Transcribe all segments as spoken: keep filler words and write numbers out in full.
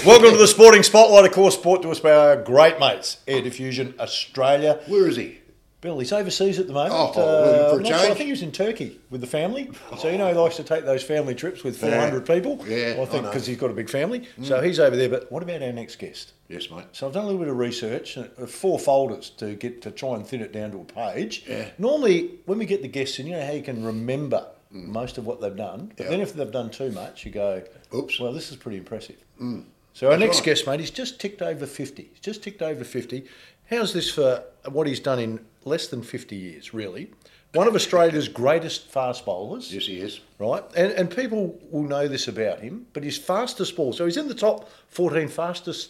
Welcome to the Sporting Spotlight, of course, brought to us by our great mates, Air Diffusion Australia. Where is he? Bill, he's overseas at the moment. Oh, uh, for a I'm not change? sure. I think he was in Turkey with the family. So, you know, he likes to take those family trips with four hundred Yeah. people. Yeah, I I think know. because he's got a big family. So he's over there. But what about our next guest? Yes, mate. So I've done a little bit of research, uh, four folders to get to try and thin it down to a page. Yeah. Normally, when we get the guests in, you know how you can remember most of what they've done. But Yeah. then if they've done too much, you go, Oops. well, this is pretty impressive. So our That's next right. guest, mate, he's just ticked over fifty. He's just ticked over fifty. How's this for what he's done in less than fifty years, really? One of Australia's greatest fast bowlers. Yes, he is. Right, and and people will know this about him, but his fastest ball, so he's in the top fourteen fastest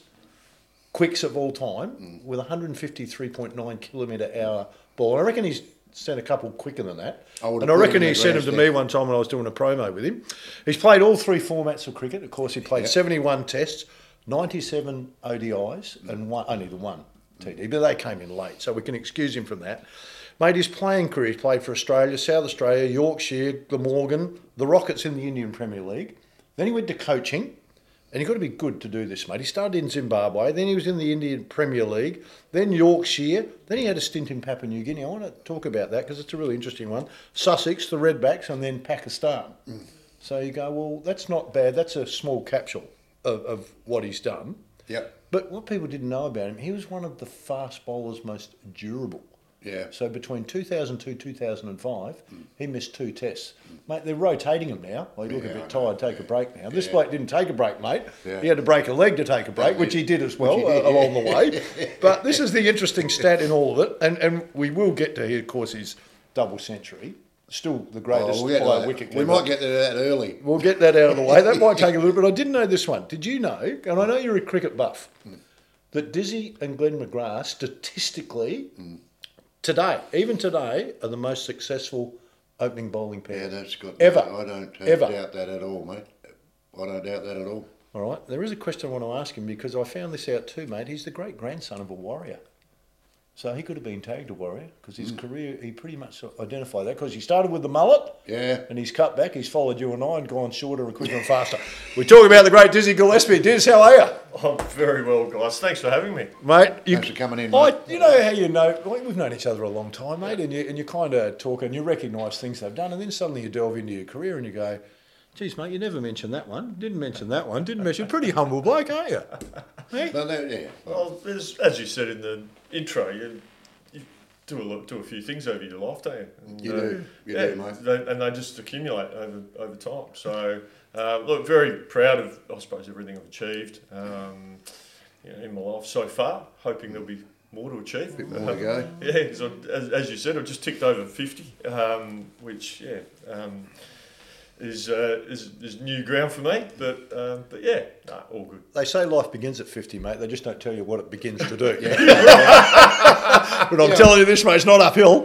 quicks of all time Mm. with one fifty-three point nine kilometre hour ball. I reckon he's sent a couple quicker than that. I would and have I put reckon him in he the sent him to me grandstand. one time when I was doing a promo with him. He's played all three formats of cricket. Of course, he played Yeah. seventy-one tests, ninety-seven O D Is, and one, only the one T D, but they came in late, so we can excuse him from that. Made his playing career, he's played for Australia, South Australia, Yorkshire, Glamorgan, the Rockets in the Indian Premier League. Then he went to coaching, and you've got to be good to do this, mate. He started in Zimbabwe, then he was in the Indian Premier League, then Yorkshire, then he had a stint in Papua New Guinea. I want to talk about that because it's a really interesting one. Sussex, the Redbacks, and then Pakistan. Mm. So you go, well, that's not bad. That's a small capsule of, of what he's done. Yep. But what people didn't know about him, he was one of the fast bowlers most durable. Yeah. So between two thousand two two thousand five, he missed two tests. Mate, they're rotating him now. Well, you look Yeah, a I bit tired, take a break now. This Yeah. bloke didn't take a break, mate. Yeah. He had to break a leg to take a break, Yeah, which he did as well which he did, uh, along yeah. the way. But this is the interesting stat in all of it. And, and we will get to, here, of course, his double century. Still the greatest Oh, we'll get fly that. wicket. We might get to that early. We'll get that out of the way. That might take a little bit. I didn't know this one. Did you know, and I know you're a cricket buff, that Dizzy and Glenn McGrath statistically, today, even today, are the most successful opening bowling pair. Yeah, that's got Ever. I don't uh, Ever. doubt that at all, mate. I don't doubt that at all. All right. There is a question I want to ask him because I found this out too, mate. He's the great grandson of a warrior. So he could have been tagged a warrior because his career, he pretty much identified that because he started with the mullet. Yeah. And he's cut back. He's followed you and I and gone shorter and quicker and faster. We talk about the great Dizzy Gillespie. Diz, how are you? I'm very well, guys. Thanks for having me. Mate, you, Thanks for coming in, I, mate. you know how you know, like, we've known each other a long time, mate, and you, and you kind of talk and you recognise things they've done, and then suddenly you delve into your career and you go, geez, mate, you never mentioned that one, didn't mention that one, didn't mention, pretty humble bloke, aren't you? Hey? But that, yeah. Well, there's, as you said in the intro, you, you do a lot, do a few things over your life, don't you? And, You do. You yeah, do, mate. They, and they just accumulate over over time. So, uh, look, very proud of, I suppose, everything I've achieved um, you know, in my life so far. Hoping there'll be more to achieve. Bit more to go. Yeah, so as, as you said, I've just ticked over fifty, um, which yeah. Um, Is, uh, is is new ground for me, but um, but yeah, nah, all good. They say life begins at fifty, mate, they just don't tell you what it begins to do. Yeah. But I'm Yeah. telling you this, mate, it's not uphill.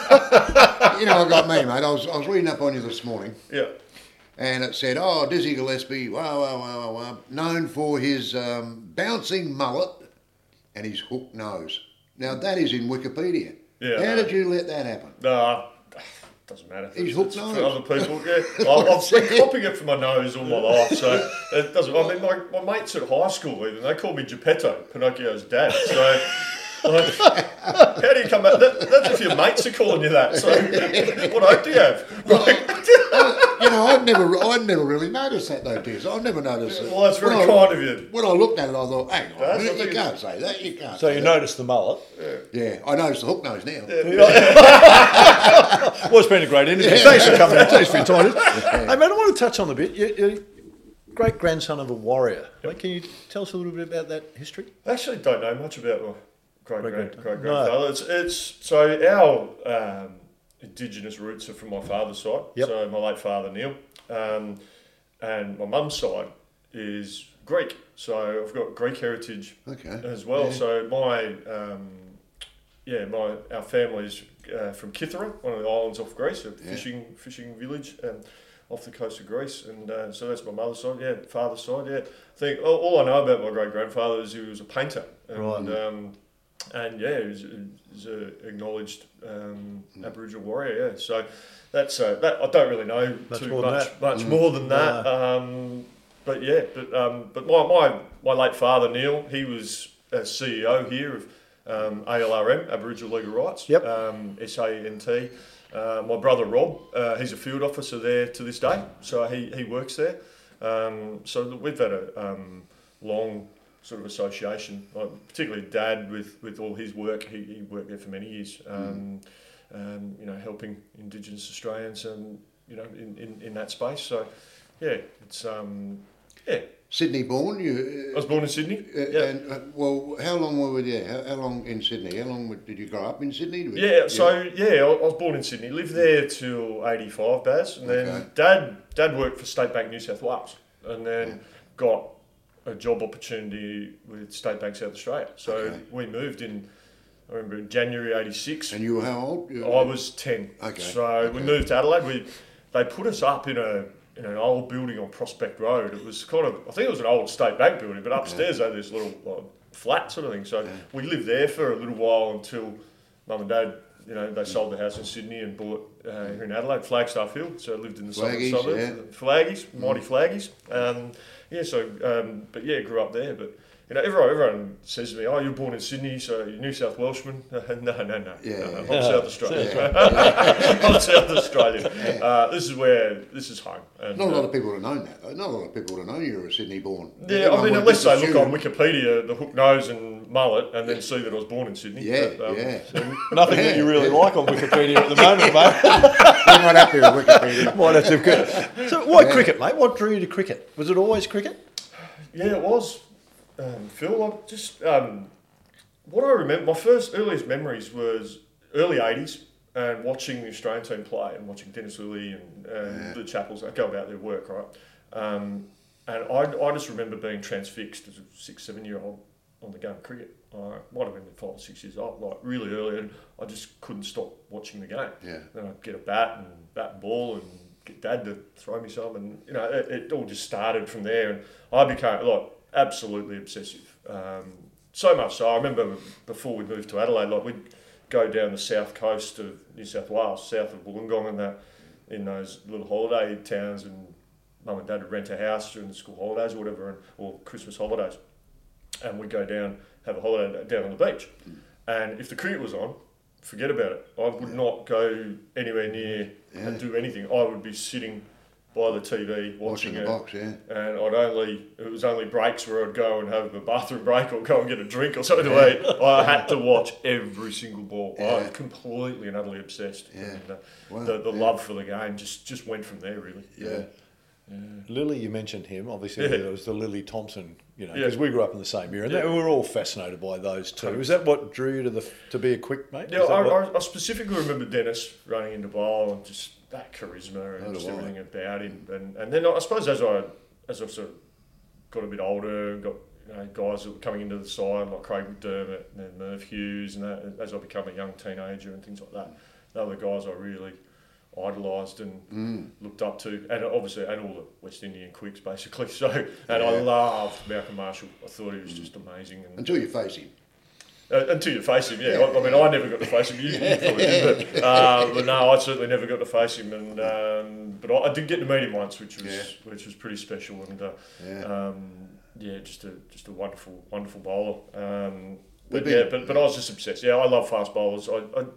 You know, I got me, mate. I was, I was reading up on you this morning, Yeah, and it said, oh, Dizzy Gillespie, wow, wow, wow, wow, wow, known for his um, bouncing mullet and his hook nose. Now, that is in Wikipedia. Yeah, How no. did you let that happen? nah, doesn't matter. He's It's- hook it's nose. for other people. Yeah, I- I've been copying it for my nose all my life, so it doesn't. I mean, my, my mates at high school even they called me Geppetto, Pinocchio's dad. So. Like, how do you come out? That, that's if your mates are calling you that. So, what hope do you have? Like, You know, I'd never, I'd never really noticed that though, Diz. I've never noticed it. well, that's very When I- kind of you. When I looked at it, I thought, hang on, That's a minute, what you it can't say that, you can't So say you that. noticed the mullet. Yeah, I noticed the hook nose now. Well, it's been a great interview. Thanks for coming in. Thanks for your time. Hey, mate, I want to touch on the bit. You, you're great grandson of a warrior. Mate, can you tell us a little bit about that history? I actually don't know much about my great Great great grand- great no. grandfather. It's it's so our um, indigenous roots are from my father's side. Yep. So my late father Neil, um, and my mum's side is Greek. So I've got Greek heritage Okay. as well. Yeah. So my um, yeah my our family's uh, from Kythera, one of the islands off Greece, a Yeah. fishing fishing village. Um, off the coast of Greece, and uh, so that's my mother's side, yeah, father's side, yeah. I think all, all I know about my great grandfather is he was a painter, and Right. um, and yeah, he was, he was a acknowledged um, Aboriginal warrior, yeah. So that's uh, that I don't really know Much too more than much that. much Mm. more than that. Um, but yeah, but um, but my, my my late father Neil, he was a C E O here of um, A L R M, Aboriginal Legal Rights. Yep. Um, S A N T. Uh, my brother Rob, uh, he's a field officer there to this day, so he, he works there. Um, so we've had a um, long sort of association, like particularly Dad with, with all his work. He, he worked there for many years, um, mm. um, you know, helping Indigenous Australians and you know in, in, in that space. So yeah, it's um, yeah. Sydney born, you. I was born in Sydney. Uh, yeah. And uh, well, how long were we there? How, how long in Sydney? How long were, did you grow up in Sydney? Did we- Yeah, so yeah, I was born in Sydney. Lived there till eighty-five, Baz, and then Okay. Dad Dad worked for State Bank New South Wales, and then Yeah. got a job opportunity with State Bank South Australia. So Okay. we moved in. I remember in January eighty-six. And you were how old? You- I was ten. Okay, So okay. we moved to Adelaide. We they put us up in a in an old building on Prospect Road. It was kind of I think it was an old State Bank building, but upstairs they had this little like, flat sort of thing. So Yeah. we lived there for a little while until Mum and Dad, you know, they sold the house in Sydney and bought uh, here in Adelaide, Flagstaff Hill. So I lived in the southern Flaggies, suburbs. yeah. Flaggies, mighty Flaggies. Um, yeah, so um, but yeah, grew up there, but. You know, everyone, everyone says to me, "Oh, you're born in Sydney, so you're New South Welshman." no, no, no. Yeah, no, no. yeah. I'm South Australian. Yeah. I'm South Australian. Yeah. Uh, this is where this is home. And, Not a lot uh, of people have known that, though. Not a lot of people have known you were Sydney born. Yeah, I Everyone mean, would unless just they look assume- on Wikipedia, the hook nose and mullet, and then see that I was born in Sydney. Yeah, But, um, yeah. Nothing that you really like on Wikipedia at the moment, mate. I'm not happy with Wikipedia. Might have to cricket. So why Yeah. cricket, mate? What drew you to cricket? Was it always cricket? Yeah, it was. Um, Phil, I just um, what I remember. My first earliest memories was early eighties and watching the Australian team play and watching Dennis Lilly and, and Yeah. the Chappells. They go about their work, right? Um, and I, I just remember being transfixed as a six, seven year old on the game of cricket. I might have been five or six years old, like really early, and I just couldn't stop watching the game. Yeah. Then I'd get a bat and bat and ball and get Dad to throw me some, and you know it, it all just started from there, and I became like absolutely obsessive. Um, so much so, I remember before we moved to Adelaide, like we'd go down the south coast of New South Wales, south of Wollongong, and that in those little holiday towns, and Mum and Dad would rent a house during the school holidays or whatever, and, or Christmas holidays, and we'd go down, have a holiday down on the beach, and if the cricket was on, forget about it. I would not go anywhere near Yeah. and do anything. I would be sitting by the T V watching, Watching the it, box, yeah. and I'd only it was only breaks where I'd go and have a bathroom break or go and get a drink or something to eat. I had to watch every single ball. I was Yeah. completely and utterly obsessed. Yeah. And, uh, Wow, the the yeah. love for the game just, just went from there really. Yeah. Lily, you mentioned him. Obviously, Yeah. there was the Lily Thompson, you know, Yeah. because we grew up in the same era, and Yeah. they, we were all fascinated by those two. Is that what drew you to the to be a quick mate? Yeah, Is that I, what- I, I specifically remember Dennis running into bowl and just that charisma and So just do I. everything about him. And and then I suppose as I as I sort of got a bit older and got you know guys that were coming into the side like Craig McDermott and then Merv Hughes and that, as I become a young teenager and things like that, they were the guys I really idolised and Mm. looked up to, and obviously and all the West Indian quicks basically. So and I Yeah. loved Malcolm Marshall. I thought he was just amazing. And, Until you face him. uh, until you face him, yeah. I, I mean, I never got to face him. You, you probably did, but, uh, but no, I certainly never got to face him. And um, but I, I did get to meet him once, which was Yeah. which was pretty special. And uh, Yeah. um, yeah, just a just a wonderful wonderful bowler. Um, We've but been- yeah, but, but I was just obsessed. Yeah, I love fast bowlers. I, I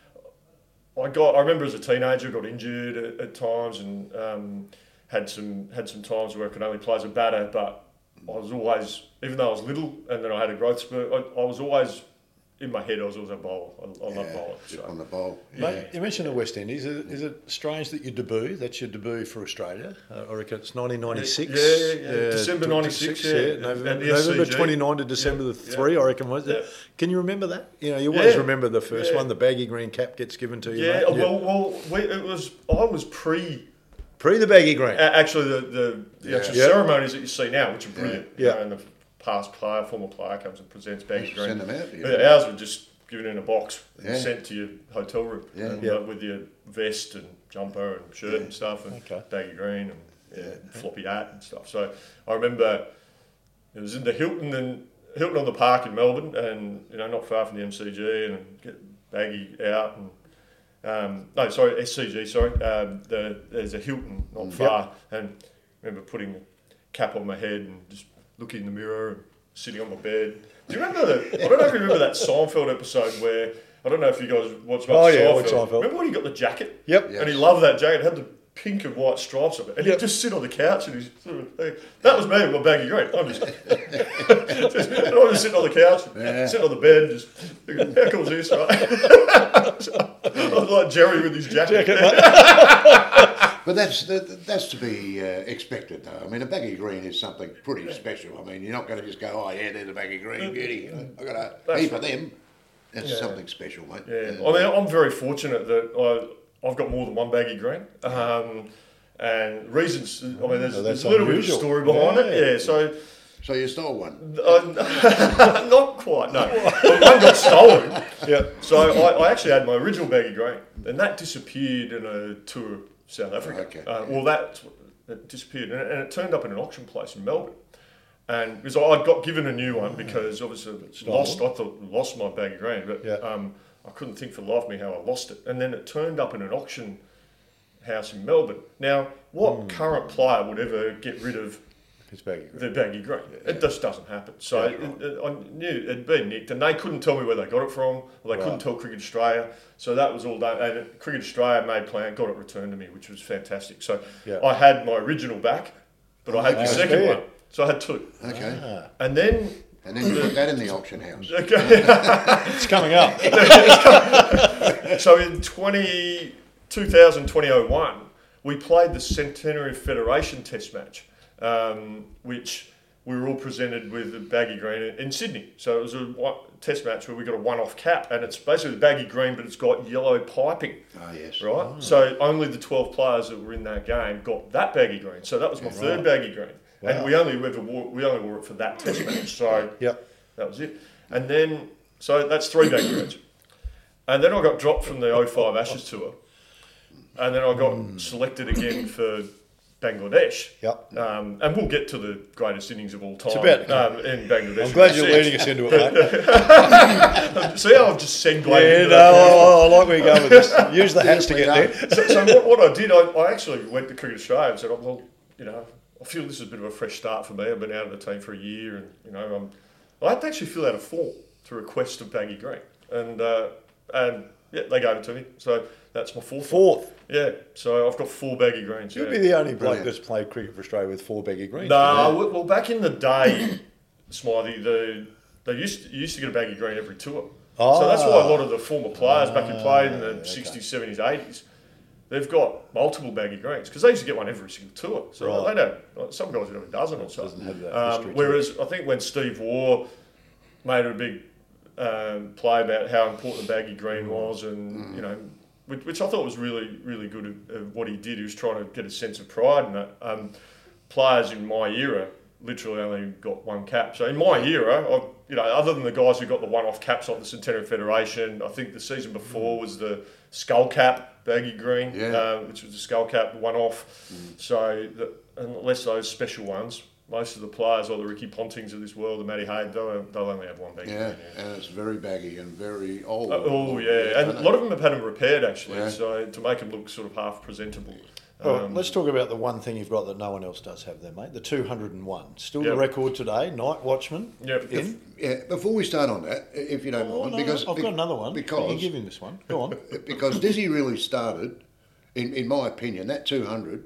I got. I remember as a teenager, got injured at, at times, and um, had some had some times where I could only play as a batter. But I was always, even though I was little, and then I had a growth spurt. I, I was always in my head. I was always a bowler. I, I love Yeah, bowling. just So. on the bowl. Mate, you mentioned the West Indies. Is it, is it strange that you debut? That's your debut for Australia. Uh, I reckon it's nineteen ninety-six. Yeah, yeah, yeah. December ninety-six, yeah. November, At the November S C G. twenty-ninth to December Yeah, the three, I reckon, was it? Yeah. Can you remember that? You know, you always Yeah. remember the first Yeah. one, the baggy green cap gets given to you, Yeah, mate. well, well, we, it was. I was pre. Pre the baggy green. a- Actually, the the, the Yeah. actual Yeah. ceremonies that you see now, which are brilliant. Yeah. You know, and the past player, former player comes and presents baggy Send green. them out, yeah. Yeah, ours were just given in a box and Yeah. sent to your hotel room Yeah. and, Yeah. uh, with your vest and jumper and shirt Yeah. and stuff and Okay. baggy green and yeah, Yeah. floppy hat and stuff. So I remember it was in the Hilton and Hilton on the Park in Melbourne, and you know not far from the M C G, and get baggy out and. Um, no, sorry, S C G. Sorry, um, the, there's a Hilton not Mm. far, and I remember putting cap on my head and just looking in the mirror and sitting on my bed. Do you remember the? I don't know if you remember that Seinfeld episode where I don't know if you guys watched much Oh, yeah, Seinfeld. watched Seinfeld. Remember when he got the jacket? Yep. Yeah. And he loved that jacket. It had the pink and white stripes on it, and Yep. he'd just sit on the couch and he's sort of, that was me with my baggy green. I'm just, just and I'm just sitting on the couch, Yeah. sitting on the bed, just thinking, how cool is this, right? So, I was like Jerry with his jacket. But that's that, that's to be uh, expected, though. I mean, a baggy green is something pretty special. I mean, you're not going to just go, oh yeah, there's a baggy green beauty. I got a That's heap right. of them. That's Yeah. something special, mate. Yeah, I mean, I'm very fortunate that I, I've got more than one baggy green. Um, and reasons, I mean, there's, Oh, that's there's a little bit of unusual. a story behind Yeah. it. Yeah, so So you stole one. uh, not quite, no. Well, one got stolen. Yeah. So I, I actually had my original baggy green, and that disappeared in a tour of South Africa. Okay. Uh, well, that it disappeared, and it, and it turned up in an auction place in Melbourne. And because I got given a new one because obviously I lost, I thought lost my baggy green, but Yeah. um, I couldn't think for the life of me how I lost it. And then it turned up in an auction house in Melbourne. Now, what Hmm. current player would ever get rid of It's baggy green. the baggy green? It just doesn't happen. So Yeah, it, it, I knew it'd been nicked, and they couldn't tell me where they got it from, or they Right. couldn't tell Cricket Australia. So that was all done. And Cricket Australia made plan, got it returned to me, which was fantastic. So Yeah. I had my original back, but I had the That's second fair. one. So I had two. Okay. Ah, And then And then you put that in the auction house. it's coming up. so in twenty, two thousand, twenty oh one, we played the Centenary Federation Test match, um, which we were all presented with the baggy green in, in Sydney. So it was a one, test match where we got a one-off cap, and it's basically baggy green, but it's got yellow piping, Ah, yes. right? So only the twelve players that were in that game got that baggy green. So that was my third baggy green, and Wow. we only ever wore, we only wore it for that test match. So Yep. that was it. And then, so that's three baggy greens. And then I got dropped from the oh five Ashes tour. And then I got selected again for Bangladesh. Yep. Um, and we'll get to the greatest innings of all time about to um, in Bangladesh. I'm glad you're leading us into it, mate. See how I've just segued Yeah, into no, that? I, I like where you're going with this. Use the hats to get there. So, so what, what I did, I, I actually went to Cricket Australia and said, oh, well, you know, I feel this is a bit of a fresh start for me. I've been out of the team for a year, and you know, I'm, I had to actually fill out a form to request a baggy green, and uh, and yeah, they gave it to me. So that's my fourth. Fourth. Yeah, so I've got four baggy greens. You'll Yeah. be the only bloke Brilliant. that's played cricket for Australia with four baggy greens. No, well, well, back in the day, Smiley, the they used to, you used to get a baggy green every tour. So that's why a lot of the former players back who played in the okay. sixties, seventies, eighties, they've got multiple baggy greens because they used to get one every single tour. So Right. they don't. like, Some guys would have a dozen or so. Doesn't have that Um, history to whereas I think when Steve Waugh made a big um, play about how important the baggy green was, and you know, which, which I thought was really, really good of, of what he did. He was trying to get a sense of pride in that. Um, players in my era literally only got one cap. So in my era, I, you know, other than the guys who got the one-off caps like the Centenary Federation, I think the season before was the skull cap, baggy green, Yeah. uh, which was the skull cap one-off. So the, unless those special ones, most of the players, like the Ricky Pontings of this world, the Matty Hayden, they'll, they'll only have one baggy Yeah, green. Yeah. and it's very baggy and very old. Uh, oh yeah, and a lot of them have had them repaired actually, Yeah. so to make them look sort of half presentable. All right, Um, let's talk about the one thing you've got that no one else does have there, mate. The two hundred and one. Still Yep. the record today, Night Watchman. Yep. In. Yeah, before we start on that, if you don't Oh, mind, no, because I've be- got another one. Because you can give him this one. Go on. because Dizzy really started, in, in my opinion, that two hundred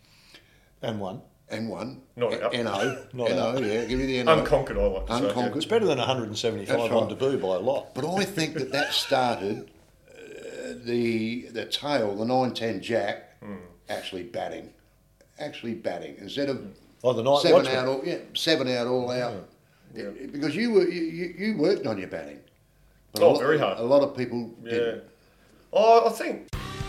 And one. and one. Not out. N O. Not N O, yeah, give me the N O. Unconquered, I like to say. Unconquered. It's better than one hundred seventy-five That's on right. debut by a lot. But I think that that started uh, the the tail, the nine ten Jack, Hmm. actually batting. Actually batting. Instead of Oh, the Night seven Watchman. out all, yeah, seven out all out. Yeah. Because you were you, you, you worked on your batting. But Oh, a lot, very hard. A lot of people Yeah. didn't. Oh, I think.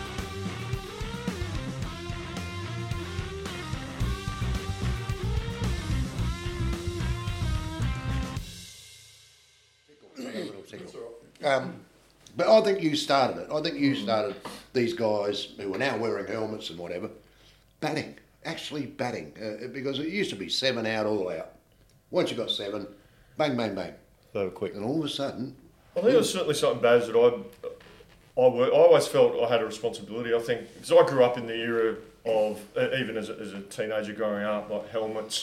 Um, but I think you started it. I think you started these guys who are now wearing helmets and whatever, batting, actually batting, uh, because it used to be seven out, all out. Once you got seven, bang, bang, bang. So quick. And all of a sudden, I think it was certainly something, Baz, that I, I, work, I always felt I had a responsibility. I think because I grew up in the era of, uh, even as a, as a teenager growing up, like helmets,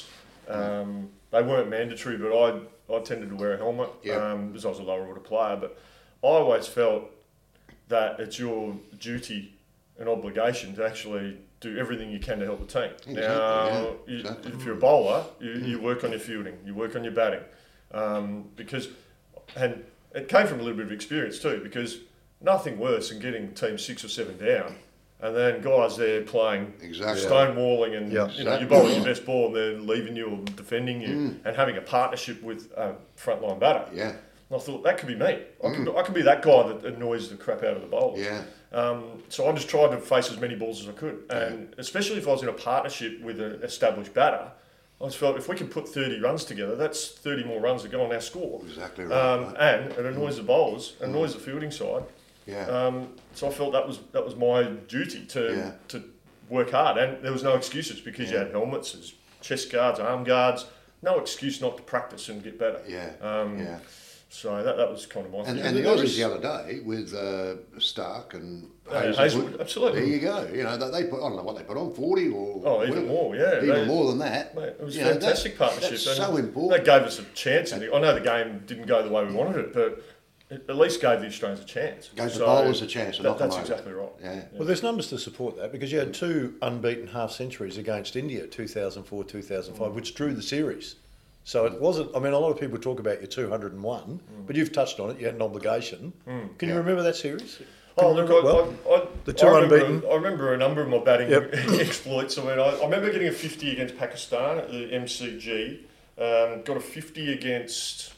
Um, they weren't mandatory, but I I tended to wear a helmet Yeah. um, because I was a lower order player. But I always felt that it's your duty and obligation to actually do everything you can to help the team. Exactly, now, yeah, you, exactly. if you're a bowler, you, you work on your fielding, you work on your batting, um, because and it came from a little bit of experience too, because nothing worse than getting team six or seven down, and then guys there playing Exactly. stonewalling, and Yeah. you know you're Exactly. bowling your best ball, and they're leaving you or defending you, and having a partnership with a frontline batter. Yeah. And I thought that could be me. I could I could be that guy that annoys the crap out of the bowlers. Yeah. Um, so I just tried to face as many balls as I could, and especially if I was in a partnership with an established batter, I just felt if we can put thirty runs together, that's thirty more runs that go on our score. Exactly right. Um, right. and it annoys the bowlers, annoys the fielding side. Yeah. Um, so I felt that was that was my duty to Yeah. to work hard, and there was no excuses because you had helmets, there's chest guards, arm guards, no excuse not to practice and get better. Yeah. Um, yeah. So that, that was kind of my And, thing. and the there Aussies is- the other day with uh, Stark and Yeah, Hazelwood, Hazelwood, absolutely. There you go. You know, they, they put, I don't know what they put on, forty or Oh, even whatever. more, yeah. Even They- more than that. Mate, it was a You know, that- fantastic partnership. That's and so That important. gave us a chance. In the, I know the game didn't go the way we wanted it, but it at least gave the Australians a chance. Gave the bowlers a chance to that, knock them That's over. exactly right. Yeah. Well, there's numbers to support that because you had two unbeaten half centuries against India, two thousand four, two thousand five, which drew the series. So it wasn't. I mean, a lot of people talk about your two hundred and one, but you've touched on it. You had an obligation. Can you Yeah. remember that series? Can Oh, you look, remember I, it well? I, I, The two I remember, unbeaten. I remember a number of my batting Yep. exploits. I mean, I, I remember getting a fifty against Pakistan at the M C G. Um, got a fifty against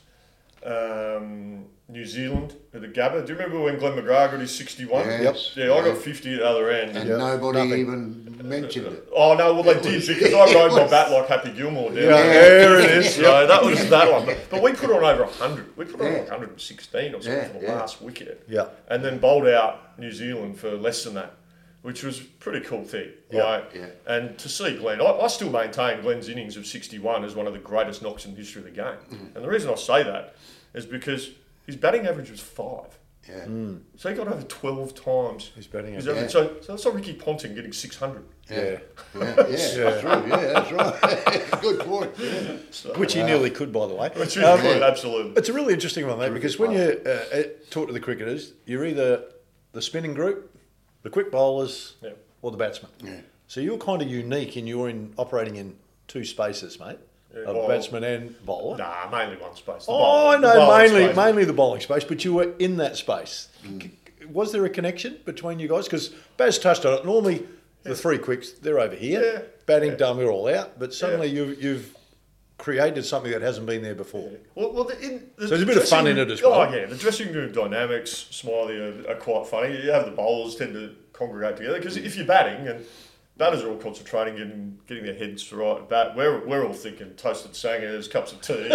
um, New Zealand at the Gabba. Do you remember when Glenn McGrath got his sixty-one? Yes. Yeah, I got fifty at the other end. And Yeah, nobody nothing. even mentioned it. Oh no, well they It did was- because I rode it my was- bat like Happy Gilmore down Yeah, there. there it is. So that was that one. But, but we put on over hundred. We put on Yeah. like one hundred and sixteen or something Yeah, for the yeah. last wicket. Yeah. And then bowled out New Zealand for less than that, which was a pretty cool thing. Yeah, Like, yeah. And to see Glenn, I, I still maintain Glenn's innings of sixty-one as one of the greatest knocks in the history of the game. Mm-hmm. And the reason I say that is because his batting average was five. Yeah. So he got over twelve times His batting his average. average. So, so that's like Ricky Ponting getting six hundred. Yeah. Yeah, yeah, that's true. Yeah, that's right. Good point. Yeah. So, Which he nearly could, by the way. which is Um, good, absolutely. It's a really interesting one, mate, because when you uh, uh, talk to the cricketers, you're either the spinning group, the quick bowlers, Yeah. or the batsman. Yeah. So you're kind of unique in you're in operating in two spaces, mate, Yeah, of well- batsman and bowler. Nah, mainly one space. The Oh, bowling- I the know, bowling mainly space. mainly the bowling space, but you were in that space. C- Was there a connection between you guys? Because Baz touched on it. Normally, the three quicks, they're over here. Yeah. Batting Yeah. done, we're all out. But suddenly you've, you've created something that hasn't been there before. Well, well the, in, the So there's a bit of fun dressing in room- it as well. Oh, yeah. The dressing room dynamics, Smiley, are, are quite funny. You have the bowlers tend to congregate together because if you're batting and batters are all concentrating, getting getting their heads right at bat, we're, we're all thinking toasted sangers, cups of tea,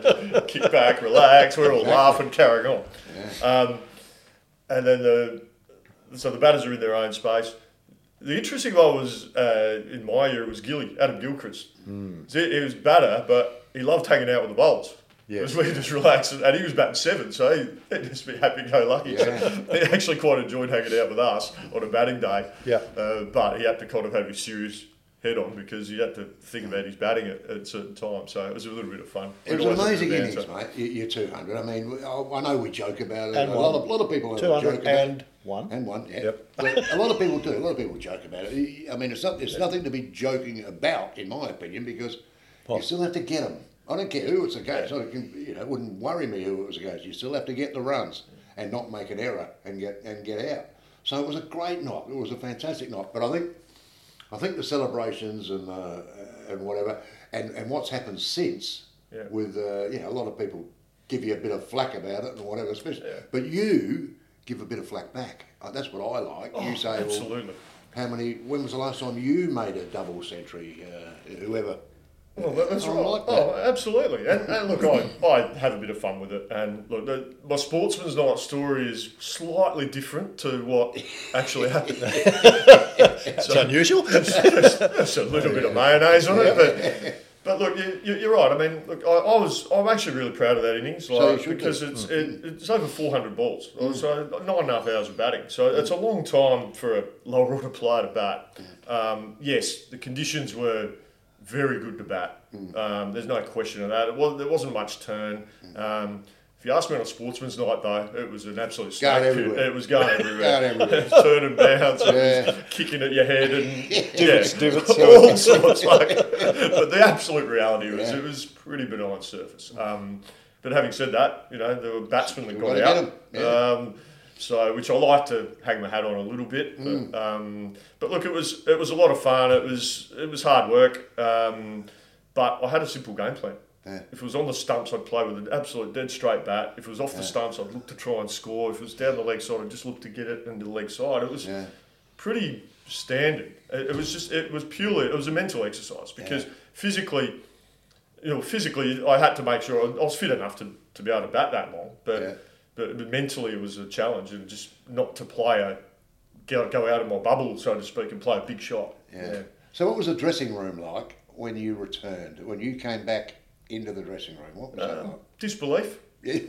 kick back, relax. We're all laughing, carrying on. Um, and then the so the batters are in their own space. The interesting one was uh, in my year it was Gilly, Adam Gilchrist. So he, he was batter, but he loved hanging out with the bowlers. Yeah. Because we just relaxed, and he was batting seven, so he, he'd just be happy-go-lucky. Yeah. He actually quite enjoyed hanging out with us on a batting day. Yeah. Uh, but he had to kind of have his serious head on because he had to think about his batting at, at certain times. So it was a little bit of fun. It was We'd always have amazing a innings, banter. mate. You- You're two hundred. I mean, I I know we joke about it. And a one. lot of, lot of people two joke hundred about it. and one. And one, yeah. Yep. But a lot of people do. A lot of people joke about it. I mean, it's, not, it's nothing to be joking about, in my opinion, because What? you still have to get them. I don't care who it's against. I can, you know, it wouldn't worry me who it was against. You still have to get the runs and not make an error and get and get out. So it was a great knock. It was a fantastic knock. But I think, I think the celebrations and uh, and whatever, and, and what's happened since, Yeah. with uh, you know, a lot of people give you a bit of flack about it and whatever, especially. Yeah. But you give a bit of flack back. Uh, That's what I like. Oh, you say, well, absolutely. how many? When was the last time you made a double century? Uh, whoever. Well, that- that's I right. like that. Oh, absolutely. And, and look, I, I have a bit of fun with it. And look, the, my sportsman's night story is slightly different to what actually happened. That's unusual. There's a little bit of mayonnaise on it, but but look, you, you- you're right. I mean, look, I, I was I'm actually really proud of that innings, like, So you should because be. it's it, it's over four hundred balls, so nine and a half hours of batting. So it's a long time for a lower order player to bat. Um, yes, the conditions were very good to bat. Um, there's no question of that. It was, there wasn't much turn. Um, if you ask me on a sportsman's night, though, it was an absolute snake Going pit. everywhere. It was going everywhere. Going everywhere. It was turn and bounce. It Yeah. was kicking at your head and Divots, yeah, divots. all sorts. Like, but the absolute reality was Yeah. it was pretty benign surface. Um, but having said that, you know, there were batsmen that You've got gotta out. get 'em. Yeah. Um, so, which I like to hang my hat on a little bit, but, Mm. um, but look, it was it was a lot of fun. It was it was hard work, um, but I had a simple game plan. Yeah. If it was on the stumps, I'd play with an absolute dead straight bat. If it was off the stumps, I'd look to try and score. If it was down the leg side, I'd just look to get it into the leg side. It was Yeah. pretty standard. It, it was just it was purely it was a mental exercise because Yeah. physically, you know, physically I had to make sure I, I was fit enough to, to be able to bat that long, but. Yeah. But, but mentally, it was a challenge, and just not to play a go, go out of my bubble, so to speak, and play a big shot. Yeah. So what was the dressing room like when you returned? When you came back into the dressing room, what was that Um, like? disbelief. Yeah.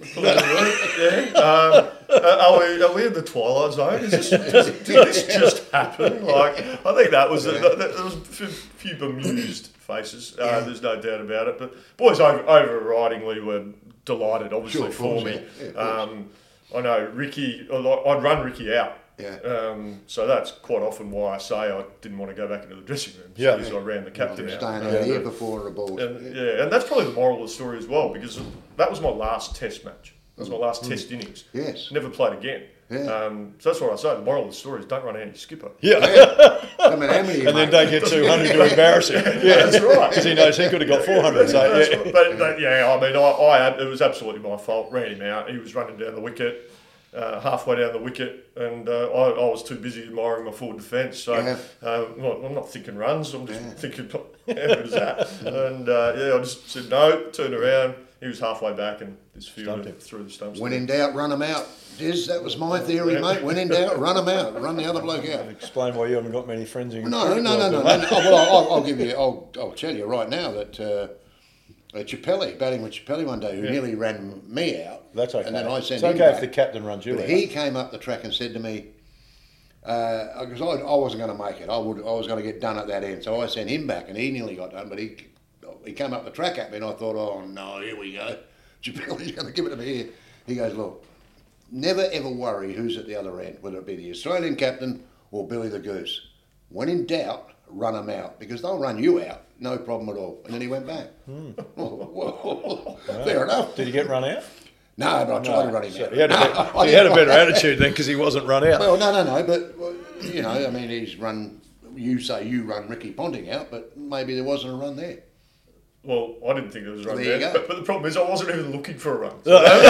yeah. Um, uh, are, we, are we in the twilight zone? Is this, does, did this just happen? Like, I think that was Yeah. a, that, there was a few, few bemused faces. Uh, yeah. There's no doubt about it. But boys over, overridingly were delighted, obviously, Sure, for course, me. yeah. Yeah, of course. um, I know Ricky. I'd run Ricky out. Yeah. Um, so that's quite often why I say I didn't want to go back into the dressing room. Yeah. Because I ran the captain Staying out. out Um, here before the ball. and, yeah, and that's probably the moral of the story as well, because that was my last test match. That was my last test innings. Yes. Never played again. Yeah. Um, so that's what I say. The moral of the story is don't run out your skipper. Yeah. Yeah. I mean, how many? And then mate? don't get two hundred to embarrass him. Yeah, That's right. Because he knows he could have got four hundred. So, That's yeah. right. But, but yeah, I mean, I, I had, it was absolutely my fault. Ran him out. He was running down the wicket, uh, halfway down the wicket, and uh, I, I was too busy admiring my forward defence. So Yeah. uh, well, I'm not thinking runs. I'm just Yeah. thinking how good is that? And uh, yeah, I just said no. Turned around. He was halfway back and just Stumped fielded him. through the stumps. When in doubt, run them out. Diz, that was my theory, mate. When in doubt, run them out. Run the other bloke out. Explain why you haven't got many friends in No, no, no, no, no. no. Oh, well, I'll, I'll give you. I'll, I'll tell you right now that uh, uh, Chappelli, batting with Chappelli one day, who Yeah. nearly ran me out. That's okay. And then I sent it's him okay if back. the captain runs you But out. he came up the track and said to me, because I, I wasn't going to make it. I would. I was going to get done at that end. So I sent him back, and he nearly got done. But he he came up the track at me, and I thought, oh no, here we go. Chappelli's going to give it to me here. He goes, look, never ever worry who's at the other end, whether it be the Australian captain or Billy the Goose. When in doubt, run them out because they'll run you out, no problem at all. And then he went back. Hmm. Well, fair enough. Did he get run out? No, but I tried to run him So out. he had a, No, bit, I he had a didn't- better attitude then because he wasn't run out. Well, no, no, no, but well, you know, I mean, he's run. You say you run Ricky Ponting out, but maybe there wasn't a run there. Well, I didn't think there was a run There you there. go. But, but the problem is I wasn't even looking for a run. So that,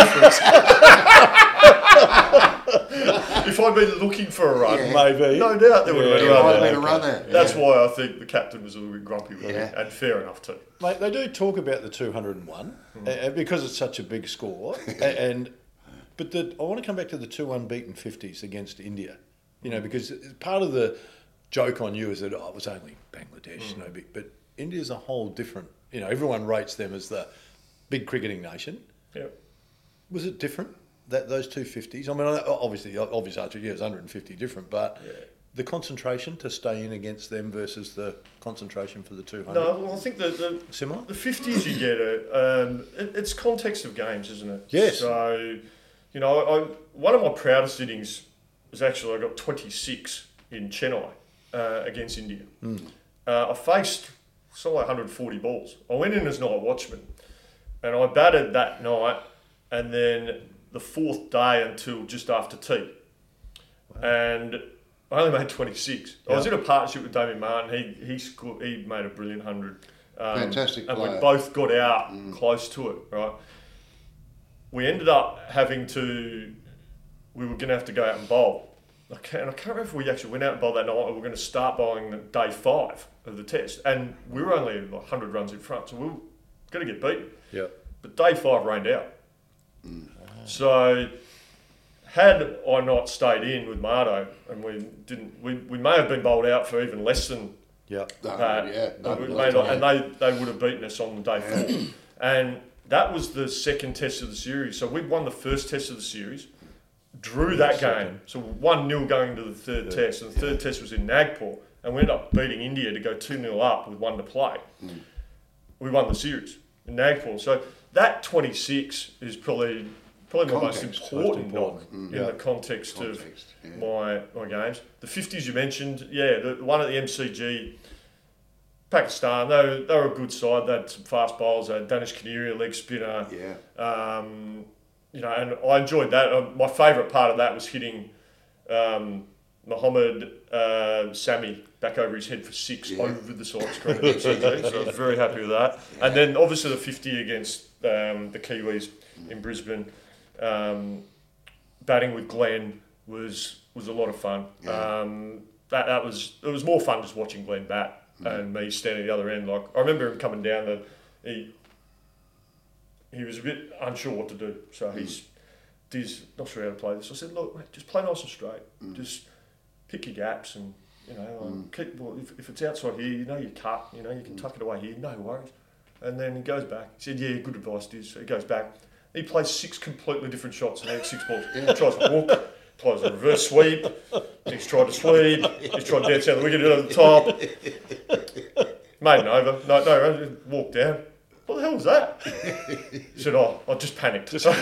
that was the difference. If I'd been looking for a run, Yeah. Maybe. no doubt there would have Yeah, been There a might run have there. been a run there. That's Yeah. why I think the captain was a little bit grumpy with Yeah. me, and fair enough too. Mate, they do talk about the two hundred and one uh, because it's such a big score. A- and But the, I want to come back to the two unbeaten fifties against India. You know, because part of the joke on you is that oh, it was only Bangladesh, no big. But India's a whole different. You know, everyone rates them as the big cricketing nation. Yeah. Was it different, that those two fifties? I mean, obviously, obvious answer, yeah, it was one hundred fifty different, but Yeah. the concentration to stay in against them versus the concentration for the two hundred? No, well, I think the, the, Similar? the fifties you get, it, um, it, it's context of games, isn't it? Yes. So, you know, I, one of my proudest innings was actually I got twenty-six in Chennai uh, against India. Mm. Uh, I faced something like one hundred forty balls. I went in as night watchman, and I batted that night, and then the fourth day until just after tea, wow. And I only made twenty-six. Yeah. I was in a partnership with Damien Martin. He he scored, he made a brilliant hundred. Um, Fantastic and player. we both got out Mm. close to it. Right. We ended up having to. We were going to have to go out and bowl. I can't, and I can't remember if we actually went out and bowled that night or we were going to start bowling day five of the test. And we were only like one hundred runs in front, so we were going to get beaten. Yeah. But day five rained out. Mm. So had I not stayed in with Mardo, and we didn't, we, we may have been bowled out for even less than Yeah. No, that. yeah, no, And we no, made, no. and they, they would have beaten us on day four. And that was the second test of the series. So we'd won the first test of the series. drew that Second. game. So one nil going into the third Yeah. test, and the third test was in Nagpur, and we ended up beating India to go two nil up with one to play. Mm. We won the series in Nagpur. So that twenty-six is probably probably my most Context, important, most important. knock Mm. in Yeah. the context, Context, yeah. of my my games. The fifties you mentioned, yeah, the one at the M C G. Pakistan, they were, they were a good side. They had some fast bowlers. They had Danish Kaniri, a leg spinner. Yeah. Um, you know, and I enjoyed that. Uh, my favourite part of that was hitting um, Mohammed uh, Sami back over his head for six Yeah. over the side screen at the M C G. So I was very happy with that. Yeah. And then obviously the fifty against um, the Kiwis in Brisbane, um, batting with Glenn was was a lot of fun. Yeah. Um, that that was it was more fun just watching Glenn bat. And me standing at the other end, like I remember him coming down. The he he was a bit unsure what to do, so he's he's not sure how to play this. I said, look, mate, just play nice and straight. Mm. Just pick your gaps, and you know, like, Mm. keep. Well, if, if it's outside here, you know, you cut. You know, you can tuck it away here, no worries. And then he goes back. He said, yeah, good advice, Diz. So he goes back. He plays six completely different shots in the next six balls. Yeah. He tries a hook. Tries a reverse sweep. He's tried to sweep. He's tried to dance out the wicket over the top. Made an over. No, no, just walked down. What the hell was that? He said, oh, I just panicked. so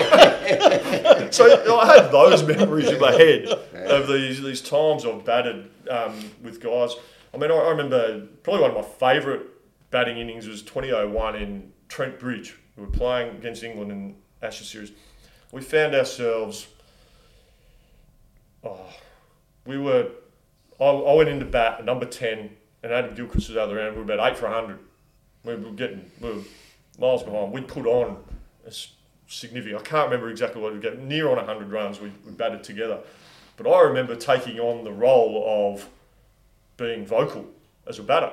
I had those memories in my head of these these times I've batted um, with guys. I mean, I, I remember probably one of my favourite batting innings was twenty oh one in Trent Bridge. We were playing against England in Ashes series. We found ourselves... Oh, we were. I, I went into bat at number ten, and Adam Gilchrist was the other end. We were about eight for a hundred. We were getting we were miles behind. We'd put on a s- significant. I can't remember exactly what we got. Near on a hundred runs. We, we batted together, but I remember taking on the role of being vocal as a batter.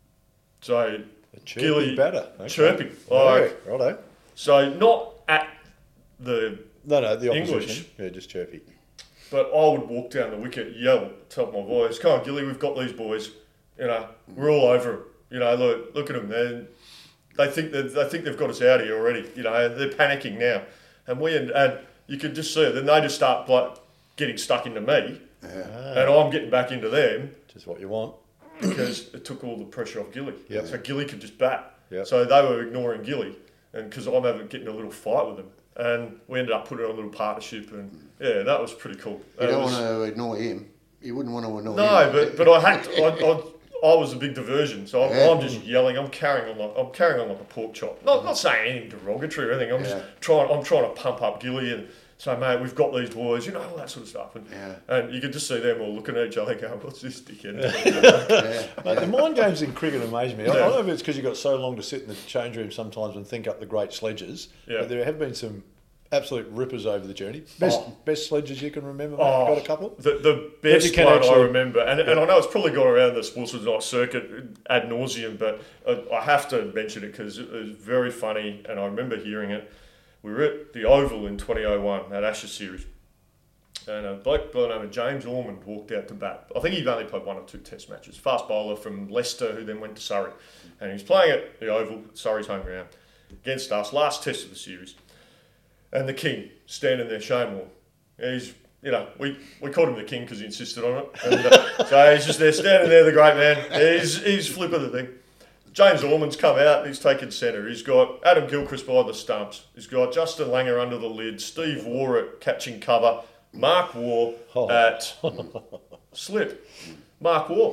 So A chirpy Gilly batter. Okay. chirping, like Yeah, righto. so, not at the No, no, the opposition. English. Yeah, just chirpy. But I would walk down the wicket, yell, top of my voice, come on, Gilly, we've got these boys. You know, we're all over it. You know, look, look at them. They're, they think that they think they've got us out here already. You know, they're panicking now, and we and, and you could just see it. Then they just start like getting stuck into me, Ah, and I'm getting back into them just what you want. because it took all the pressure off Gilly. Yep. So Gilly could just bat. Yep. So they were ignoring Gilly, and because I'm having getting a little fight with them. And we ended up putting on a little partnership, and yeah, that was pretty cool. You That don't was- want to annoy him. You wouldn't want to annoy him. No, but but I had to, I, I, I was a big diversion, so I'm, Yeah. I'm just yelling. I'm carrying on like I'm carrying on like a pork chop. Not not saying anything derogatory or anything. I'm Yeah. just trying. I'm trying to pump up Gilly and say, mate, we've got these boys. You know, all that sort of stuff. And Yeah. and you could just see them all looking at each other, going, "What's this dickhead?" Yeah. Mate, the mind games in cricket amaze me. I, I Yeah. don't know if it's because you've got so long to sit in the change room sometimes and think up the great sledges, Yeah. but there have been some absolute rippers over the journey. Best Oh. best sledges you can remember, mate? Oh, Got a couple? The, the you best can one I actually- remember, and, and I know it's probably gone around the Sportsman's Night circuit ad nauseum, but I, I have to mention it because it was very funny, and I remember hearing it. We were at the Oval in twenty oh one at Ashes series, and a bloke by the name of James Ormond walked out to bat. I think he'd only played one or two Test matches. Fast bowler from Leicester who then went to Surrey, and he was playing at the Oval, Surrey's home ground, against us, last Test of the series. And the King standing there, Shane Warne. He's, you know, we, we called him the King because he insisted on it. And, uh, so he's just there, standing there, the great man. He's he's flipping the thing. James Ormond's come out and he's taken centre. He's got Adam Gilchrist by the stumps. He's got Justin Langer under the lid. Steve Waugh at catching cover. Mark Waugh Oh. at slip. Mark Waugh.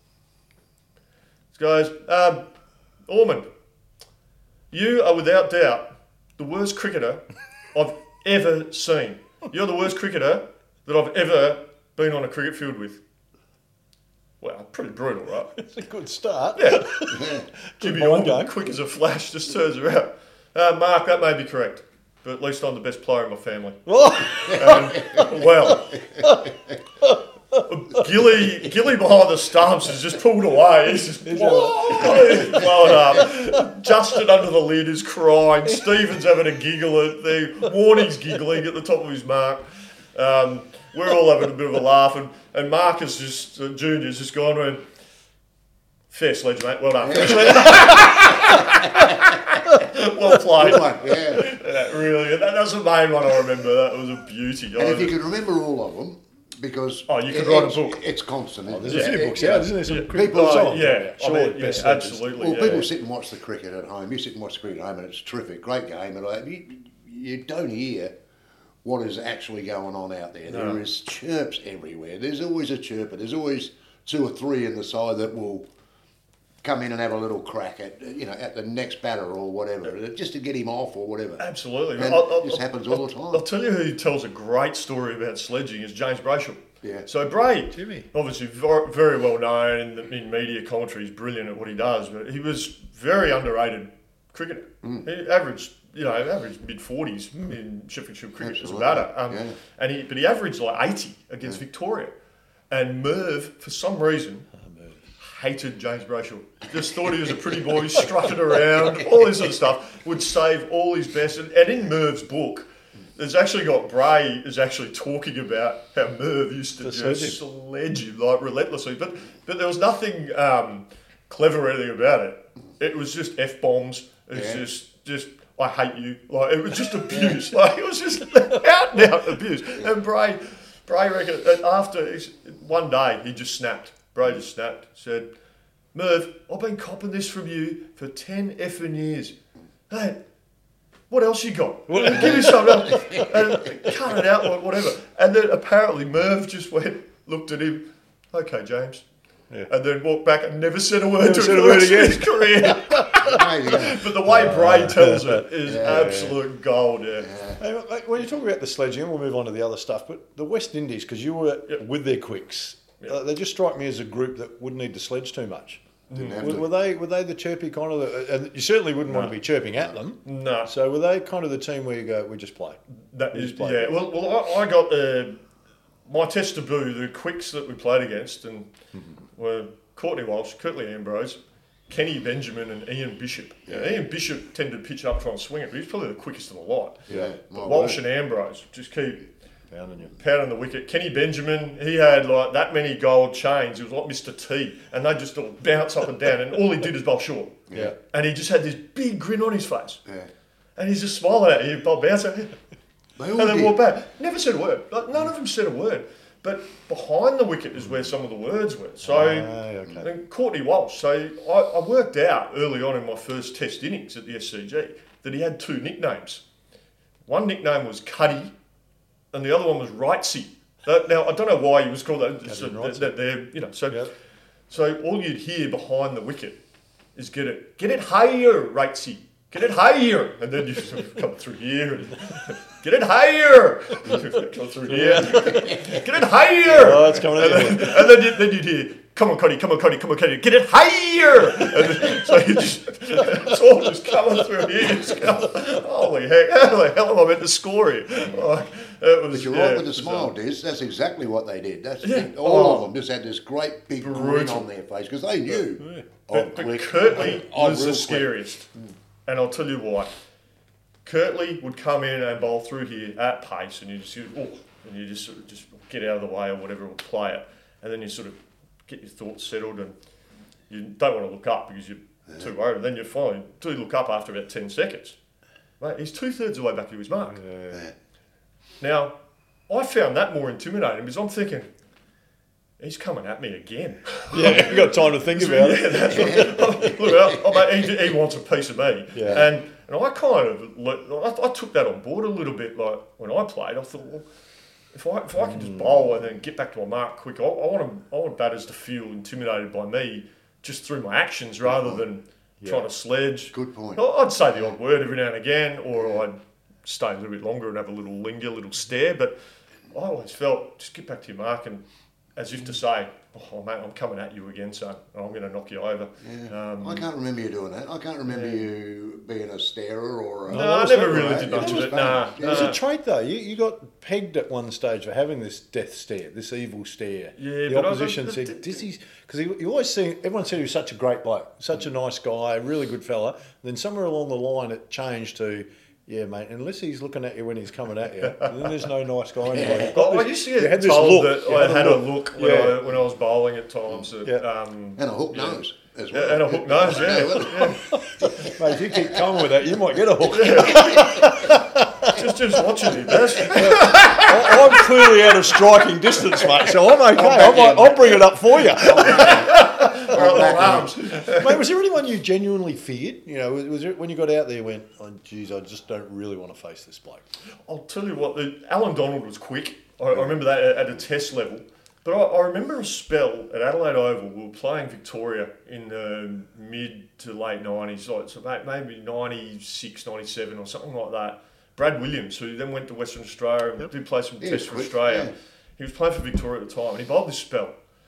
This goes, um, Ormond, you are without doubt the worst cricketer I've ever seen. You're the worst cricketer that I've ever been on a cricket field with. Well, pretty brutal, right? It's a good start. Yeah. Jimmy mind Ormond, game. quick as a flash, just turns around. Uh, Mark, that may be correct, but at least I'm the best player in my family. And, well, Gilly, Gilly behind the stumps has just pulled away. He's just He's blowing up. Justin under the lid is crying. Stephen's having a giggle at the Warney's giggling at the top of his mark. Um, we're all having a bit of a laugh, and, and Marcus just uh, Junior's just gone and fair sledge, mate. Well done. Well played. Good one, yeah. Yeah, really. That, that's the main one I remember. That was a beauty. And if you can remember all of them, because Oh, you could it- write a it's, book. It's constant. isn't There's it? a few It- books you out, know, isn't there? Some Yeah. cricket People- Oh, songs. yeah, I Short, mean, yeah, best sledges. absolutely. Well, yeah, people yeah. sit and watch the cricket at home. You sit and watch the cricket at home, and it's a terrific, great game. And I, you, you don't hear what is actually going on out there. No. There is chirps everywhere. There's always a chirper. There's always two or three in the side that will come in and have a little crack at you know at the next batter or whatever, just to get him off or whatever. Absolutely. And I'll- I'll- this happens I'll- all the time. I'll tell you who tells a great story about sledging is James Brayshaw. Yeah. So Bray, Jimmy. obviously very, very well known in, the, in media commentary. He's brilliant at what he does, but he was very underrated cricketer. Mm. He averaged, you know, averaged mid forties in Sheffield Shield cricket as a Absolutely. batter. Um, Yeah. And he, but he averaged like eighty against Victoria. And Merv, for some reason, hated James Brayshaw. Just thought he was a pretty boy, strutted around, all this sort of stuff, would save all his best. And, and in Merv's book, there's actually got Bray is actually talking about how Merv used to The just sledging. sledge him like relentlessly. But but there was nothing um, clever or anything about it. It was just F bombs. It was Yeah. just just I hate you. Like it was just abuse. Like it was just out and out abuse. And Bray Bray reckoned that after one day he just snapped. Bray just snapped, said, Merv, I've been copping this from you for ten effing years. Hey, what else you got? Give me something else. And cut it out or whatever. And then apparently Merv just went, looked at him, okay, James. Yeah. And then walked back and never said a word Never to said him a word for the rest of again. his career. There you go. But the way Bray tells it is Yeah. absolute gold, yeah. Hey, like, when you talk about the sledging, we'll move on to the other stuff, but the West Indies, because you were Yep. with their quicks, Yep. uh, they just strike me as a group that wouldn't need to sledge too much. Didn't have Were, to. were they were they the chirpy kind of the, and you certainly wouldn't want to be chirping at them. No. So were they kind of the team where you go, we just play? That We is, just play. yeah. Well, well, I, I got uh, my test debut. The quicks that we played against and were Courtney Walsh, Curtly Ambrose, Kenny Benjamin, and Ian Bishop. Now, Ian Bishop tended to pitch up, try and swing it, but he's probably the quickest of the lot. Yeah, But my Walsh word. and Ambrose just keep Pounding you. pounding the wicket. Kenny Benjamin, he had like that many gold chains. He was like Mister T, and they just all bounce up and down. And all he did is bowl short. Yeah. And he just had this big grin on his face, Yeah. and he's just smiling at you, bowl bouncing. They all And then did. walk back. Never said a word. Like, none of them said a word. But behind the wicket is where some of the words were. So, Ah, okay. and Courtney Walsh. So I, I worked out early on in my first test innings at the S C G that he had two nicknames. One nickname was Cuddy, and the other one was Rightsy. That- Now I don't know why he was called that. So and that- Rightsy. that they're, you know, so Yep. so all you'd hear behind the wicket is get it, get it higher, Rightsy. Get it higher, and then you sort of come through here and get it higher. Come through here, get it higher. Oh, it's coming at you. And then, and then, you, then you'd hear, come on, Cuddy, come on, Cuddy, come on, Cuddy, get it higher. And then, so you just, it's all just coming through here. It's going, holy heck, how the hell am I meant to score here? Like, it was, But you're yeah, right with it the was, smile, um, Diz. That's exactly what they did. That's Yeah. all Oh. of them just had this great big grin Brutal. on their face because they knew. But, I'm but quick. Curtly I'm was real the quick. scariest. And I'll tell you why. Curtly would come in and bowl through here at pace, and you just oh, and you just sort of just get out of the way or whatever, or play it, and then you sort of get your thoughts settled, and you don't want to look up because you're too worried. And then you finally do look up after about ten seconds. Mate, he's two thirds of the way back to his mark. Yeah. Now, I found that more intimidating because I'm thinking, he's coming at me again. Yeah, you got time to think about Yeah, it. that's what, look, I, I mean, he, he wants a piece of me, Yeah. and and I kind of let- I, I took that on board a little bit. Like when I played, I thought, well, if I if I can just bowl and then get back to my mark quick, I, I want 'em- I want batters to feel intimidated by me just through my actions rather than trying to sledge. Good point. I- I'd say the odd word every now and again, or I'd stay a little bit longer and have a little linger, a little stare. But I always felt just get back to your mark and as if to say, oh mate, I'm coming at you again, son, and I'm going to knock you over. Yeah. Um, I can't remember you doing that. I can't remember Yeah. you being a starer or a... No, that I was never fun, really right? did Yeah, much that of was it. fun. Nah, Yeah, It was nah. a trait though. You, you got pegged at one stage for having this death stare, this evil stare. Yeah, the but I- opposition the- said, the- "Dizzy's," because you always see everyone said he was such a great bloke, such a nice guy, a really good fella. Then somewhere along the line, it changed to, "Yeah, mate, unless he's looking at you when he's coming at you, then there's no nice guy anymore." You've got I, I this- used to you get had this told look. that You I had had a a look when, Yeah. I, when I was bowling at times. That, Yeah. um, And a hook yeah. nose. as well. Yeah, and a hook nose, yeah. yeah. Mate, if you keep coming with that, you might get a hook. just, just watching you, Baz. I- I'm clearly out of striking distance, mate, so I'm okay. I might, I'll bring it up for you. All right, arms. Mate, was there anyone you genuinely feared? You know, was, was there, when you got out there, you went, oh, geez, I just don't really want to face this bloke. I'll tell you what, the, Alan Donald was quick. I, I remember that at, at a test level. But I, I remember a spell at Adelaide Oval. We were playing Victoria in the mid to late nineties, like so maybe ninety-six, ninety-seven or something like that. Brad Williams, who then went to Western Australia and Yep. did play some He tests was for quick, Australia. yeah. He was playing for Victoria at the time, and he bowled this spell.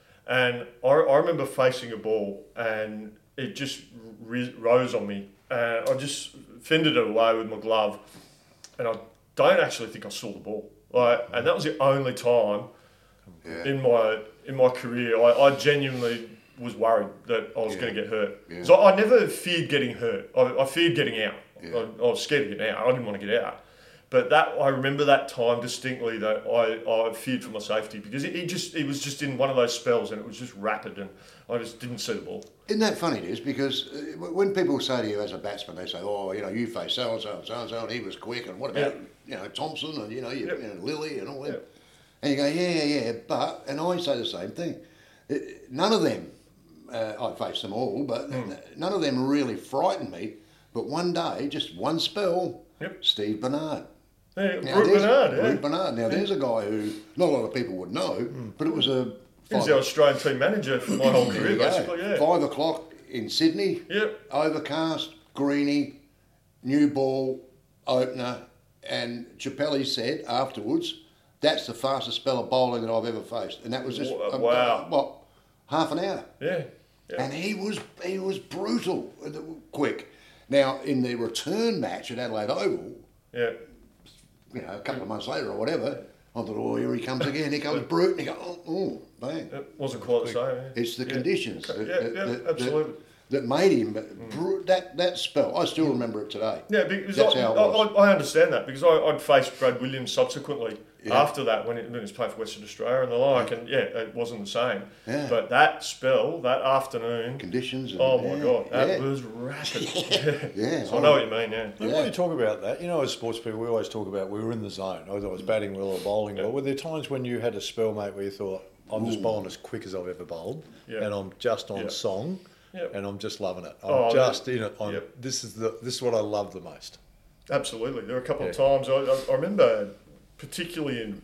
And I, I remember facing a ball, and it just r- rose on me. And I just fended it away with my glove, and I don't actually think I saw the ball. Like, and that was the only time Yeah. in my in my career I, I genuinely was worried that I was Yeah. going to get hurt. Yeah. So I never feared getting hurt. I, I feared getting out. Yeah. I, I was scared of getting out. I didn't want to get out. But that I remember that time distinctly that I, I feared for my safety because it, it just it was just in one of those spells and it was just rapid and I just didn't see the ball. Isn't that funny, Diz? Because uh, when people say to you as a batsman, they say, "Oh, you know, you face so and so and so and so, and he was quick, and what about Yep. you know Thompson and you know, you, Yep. you know Lilly and all that," Yep. and you go, "Yeah, yeah, yeah," but and I say the same thing. It, none of them, uh, I faced them all, but Mm. none of them really frightened me. But one day, just one spell, Yep. Steve Bernard. Yeah, Now, Brute there's- Bernard, yeah. Brute Bernard. Now, there's a guy who not a lot of people would know, but it was a He was five, the Australian team manager for my whole there career, you go. basically, yeah. five o'clock in Sydney. Yep. Overcast, greeny, new ball, opener, and Chappelli said afterwards, "That's the fastest spell of bowling that I've ever faced," and that was just Wa- uh, wow. uh, what half an hour, Yeah. yeah. and he was he was brutal, uh, quick. Now in the return match at Adelaide Oval, yeah. you know, a couple of months later or whatever, I thought, "Oh, here he comes again. Here comes Brute," and he go, "Oh, oh bang." It wasn't quite the same. Yeah. It's the Yeah. conditions Okay. that, Yeah, that, yeah, that- absolutely. that made him bru- that that spell. I still remember it today. Yeah, because That's I, how it I, was. I, I understand that because I, I'd faced Brad Williams subsequently Yeah. after that when, it, when he was playing for Western Australia and the like, and yeah, it wasn't the same. Yeah. But that spell, that afternoon, Conditions. And, oh my yeah, god, that yeah. was rapid. yeah. Yeah, So I know what you mean. Yeah. When Yeah. you talk about that, you know, as sports people, we always talk about we were in the zone. Either I was batting well or bowling well. Were there times when you had a spell, mate, where you thought, I'm just bowling as quick as I've ever bowled, Yeah. and I'm just on Yeah. song, Yep. and I'm just loving it. I'm Oh, just in it. I'm, yep. This is the this is what I love the most. Absolutely. There were a couple of Yeah. times I, I, I remember, particularly in,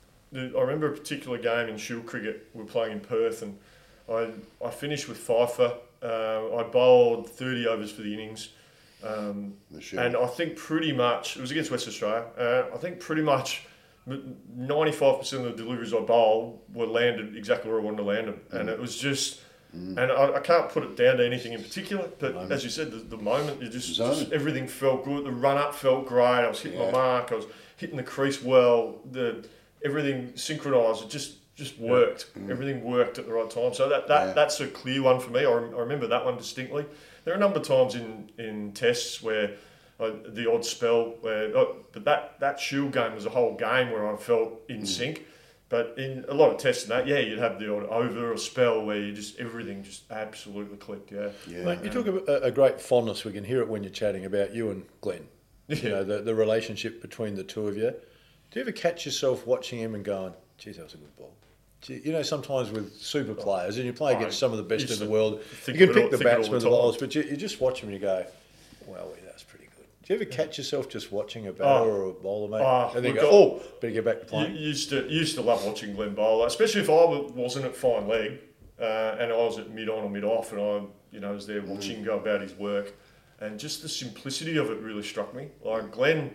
I remember a particular game in Shield cricket. We were playing in Perth, and I I finished with Pfeiffer. Uh, I bowled thirty overs for the innings, um, The Shield. and I think pretty much it was against West Australia. Uh, I think pretty much ninety-five percent of the deliveries I bowled were landed exactly where I wanted to land them, and it was just. And I, I can't put it down to anything in particular, but Moment. as you said, the, the moment you just, Zone. just everything felt good. The run up felt great. I was hitting Yeah. my mark. I was hitting the crease well. The everything synchronised. It just just worked. Everything worked at the right time. So that, that Yeah. that's a clear one for me. I, rem- I remember that one distinctly. There are a number of times in, in tests where uh, the odd spell where, uh, but that that Shield game was a whole game where I felt in sync. But in a lot of tests and that, yeah, you'd have the odd over or spell where you just everything just absolutely clicked. Yeah. Yeah. Mate, you talk about a, a great fondness. We can hear it when you're chatting about you and Glenn. You Yeah. know, the, the relationship between the two of you. Do you ever catch yourself watching him and going, geez, that was a good ball? Gee, you know, sometimes with super players, and you play against some of the best used in the to world, you think can of it pick all- the think it all batsmen, the the time. bowlers, but you, you just watch them and you go, well, that's pretty good. Do you ever catch yourself just watching a batter Oh. or a bowler, mate? Oh, and then we've go, got- oh, better get back to You playing? used to used to love watching Glenn Bowler, especially if I wa- wasn't at fine leg uh, and I was at mid on or mid off, and I you know was there watching him go about his work, and just the simplicity of it really struck me. Like Glenn,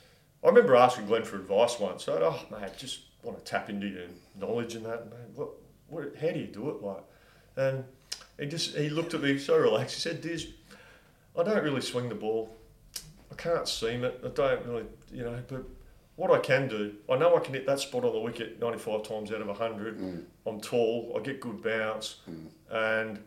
I remember asking Glenn for advice once. I said, "Oh mate, just want to tap into your knowledge and that. Man, what, what, how do you do it?" Like, and he just he looked at me so relaxed. He said, "Diz, I don't really swing the ball. I can't seam it. I don't really, you know, but what I can do, I know I can hit that spot on the wicket ninety-five times out of one hundred. Mm. I'm tall, I get good bounce, and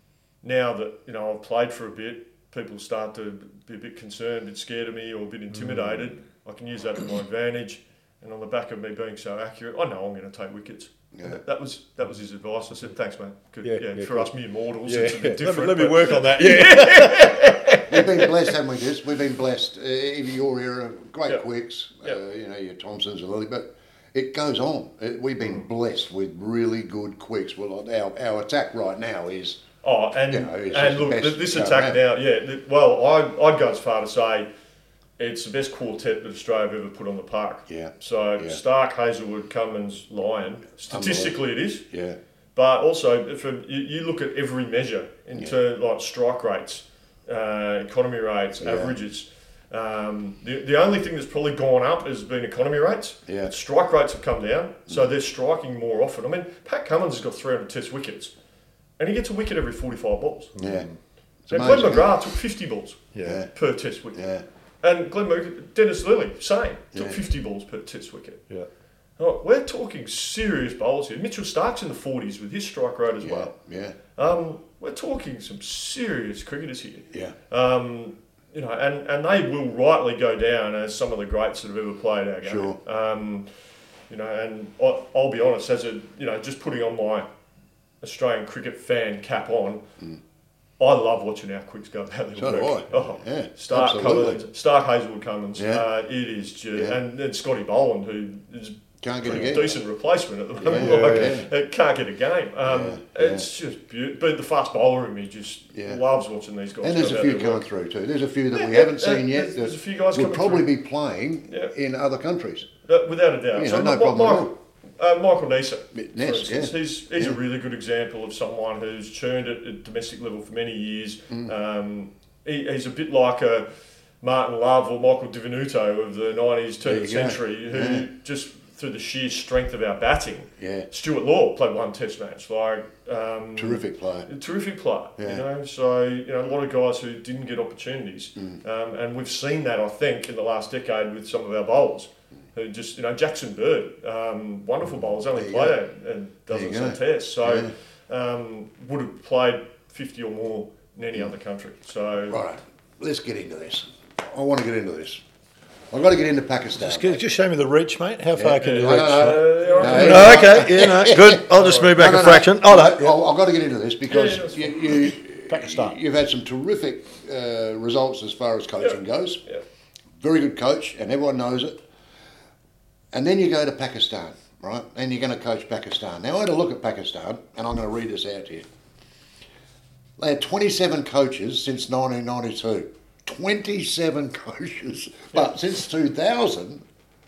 now that, you know, I've played for a bit, people start to be a bit concerned, a bit scared of me or a bit intimidated. I can use that to my advantage, and on the back of me being so accurate, I know I'm going to take wickets. Yeah. That, that was that was his advice. I said, thanks, mate. Good. Yeah, Yeah, yeah, for cool. us mere mortals, Yeah, it's a bit let me, different. let me but- work on that. Yeah, We've been blessed, haven't we, Des? We've been blessed. Uh, even your era, great Yep. quicks, Yep. uh, you know, your Thompsons and Lily, but it goes on. It, we've been blessed with really good quicks. Well, our, our attack right now is, Oh, and You know, it's and just the look, best th- this going attack around. now, yeah. th- Well, I I'd go as far to say it's the best quartet that Australia have ever put on the park. Yeah. So Yeah. Stark, Hazelwood, Cummins, Lyon. Statistically, it is. yeah, But also, from you, you look at every measure in Yeah. terms like strike rates, uh, economy rates, Yeah. averages. Um, the, the only thing that's probably gone up has been economy rates. Yeah. Strike rates have come down, so they're striking more often. I mean, Pat Cummins has got three hundred Test wickets, and he gets a wicket every forty-five balls. yeah. It's And Glenn amazing. McGrath took fifty balls yeah. per Test wicket. Yeah, And Glenn Mc- Dennis Lilly, same, took Yeah. fifty balls per Test wicket. yeah. Oh, we're talking serious bowlers here. Mitchell Stark's in the forties with his strike rate as yeah, well. yeah, Um, we're talking some serious cricketers here. yeah. Um, you know, and, and they will rightly go down as some of the greats that have ever played our game. Sure. Um, you know, and I, I'll be honest, as a you know, just putting on my Australian cricket fan cap on, I love watching our quicks go about their So do work. I. Oh, Yeah, Stark absolutely. Cummins, Stark Hazelwood Cummins. Yeah. Uh, it is just, Yeah. and then Scotty Boland, who is Can't get a pretty game. decent replacement at the moment. Yeah, like, yeah. it can't get a game. Um, Yeah, it's just beautiful. But the fast bowler in me just Yeah. loves watching these guys. And there's go a about few their coming work. through too. There's a few that Yeah, we haven't yeah, seen yet there's- there's that a few guys will coming probably through. be playing Yeah. in other countries. Uh, without a doubt. You so know, no Mi- problem at Michael, uh, Michael Neser, for Ness, instance, yeah. he's, he's a Yeah. really good example of someone who's churned at a domestic level for many years. Mm. Um, he, he's a bit like a Martin Love or Michael Divenuto of the nineties, turn of the There you go. century, who Yeah. just through the sheer strength of our batting. Yeah, Stuart Law played one Test match, like um, terrific player. a terrific player, Yeah. you know. So you know, a lot of guys who didn't get opportunities, Mm. um, and we've seen that I think in the last decade with some of our bowlers, who just you know Jackson Bird, um, wonderful bowlers, only There you played and There doesn't you some go. tests, so um, would have played fifty or more in any other country. So Right, let's get into this. I want to get into this. I've got to get into Pakistan. Just, mate. just show me the reach, mate. How far can you No, reach? no, uh, no. I No, reckon- No, okay, yeah, no, good. I'll just move back No, a no, no. fraction. Oh, no. No, I've got to get into this because Yeah, yeah, that's you, you, Pakistan. you've had some terrific uh, results as far as coaching Yeah. goes. Yeah. Very good coach, and everyone knows it. And then you go to Pakistan, right? And you're going to coach Pakistan. Now, I had a look at Pakistan, and I'm going to read this out to you. They had twenty-seven coaches since nineteen ninety-two. twenty-seven coaches. But since two thousand,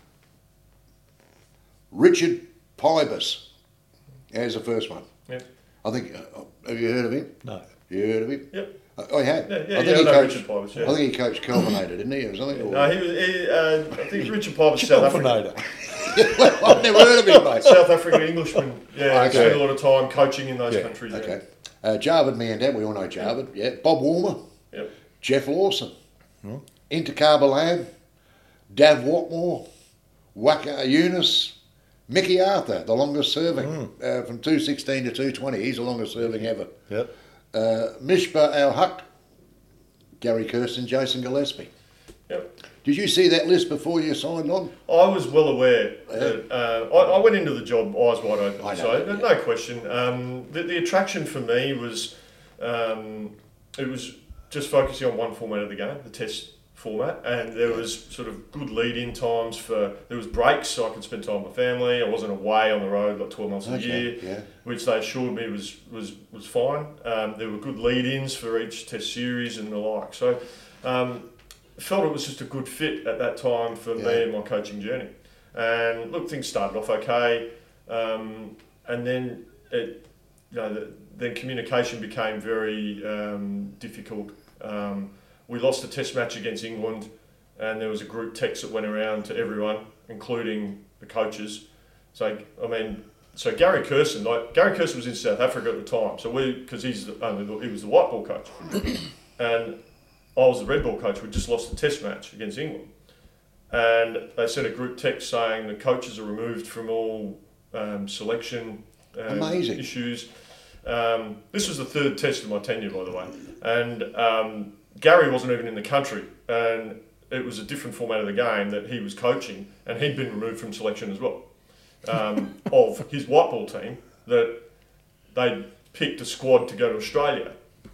Richard Pybus is the first one. Yeah. I think, uh, have you heard of him? No. You heard of him? Yep. Oh, you have? Yeah, yeah, I yeah, think I he know coached, Richard Pybus, yeah. I think he coached Culminator, didn't he? Or something? Or- No, he was. He, uh, I think Richard Pybus, South Africa. Culminator. I've never heard of him, mate. South African Englishman. Yeah, Okay. spent a lot of time coaching in those Yeah, countries. Yeah. Okay. Uh, Jarvid Mandan, we all know Jarvid, yeah. Bob Warmer, Yep. Jeff Lawson, Inter Lamb, Dav Watmore, Waka Eunice, Mickey Arthur, the longest serving, uh, from two sixteen to two twenty. He's the longest serving ever. Yep. Uh, Mishba Al Haq, Gary Kirsten, Jason Gillespie. Yep. Did you see that list before you signed on? I was well aware that uh, I, I went into the job eyes wide open, I know, so yeah. no question. Um, the, the attraction for me was um, it was just focusing on one format of the game, the Test format, and there was sort of good lead-in times for there was breaks, so I could spend time with my family. I wasn't away on the road like twelve months a Okay, year, yeah. which they assured me was was was fine. Um, there were good lead-ins for each Test series and the like, so. Um, felt it was just a good fit at that time for Yeah. me and my coaching journey. And look, things started off okay, um, and then it, you know, the, then communication became very um, difficult. Um, we lost a Test match against England, and there was a group text that went around to everyone, including the coaches. So I mean, so Gary Kirsten, like Gary Kirsten was in South Africa at the time, so we because he's the, only the, he was the white ball coach, and I was the red ball coach. We just lost the Test match against England, and they sent a group text saying the coaches are removed from all um, selection um, Amazing. issues. Um, this was the third Test of my tenure, by the way, and um, Gary wasn't even in the country, and it was a different format of the game that he was coaching, and he'd been removed from selection as well. um, of his white ball team that they picked a squad to go to Australia.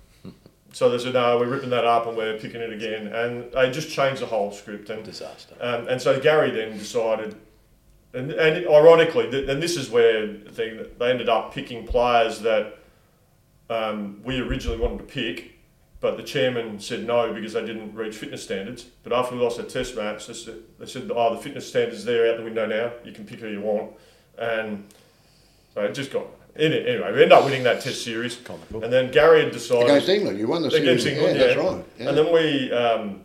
So they said, no, we're ripping that up and we're picking it again. And they just changed the whole script. And, Disaster. Um, and so Gary then decided, and, and ironically, th- and this is where the thing, they ended up picking players that um, we originally wanted to pick, but the chairman said no because they didn't reach fitness standards. But after we lost our test match, they said, they said oh, the fitness standards are out the window now. You can pick who you want. And so it just got... Anyway, we ended up winning that test series. Comical. And then Gary had decided... Against England, you won the series. Against England, yeah. That's right. Yeah. And then we... Um,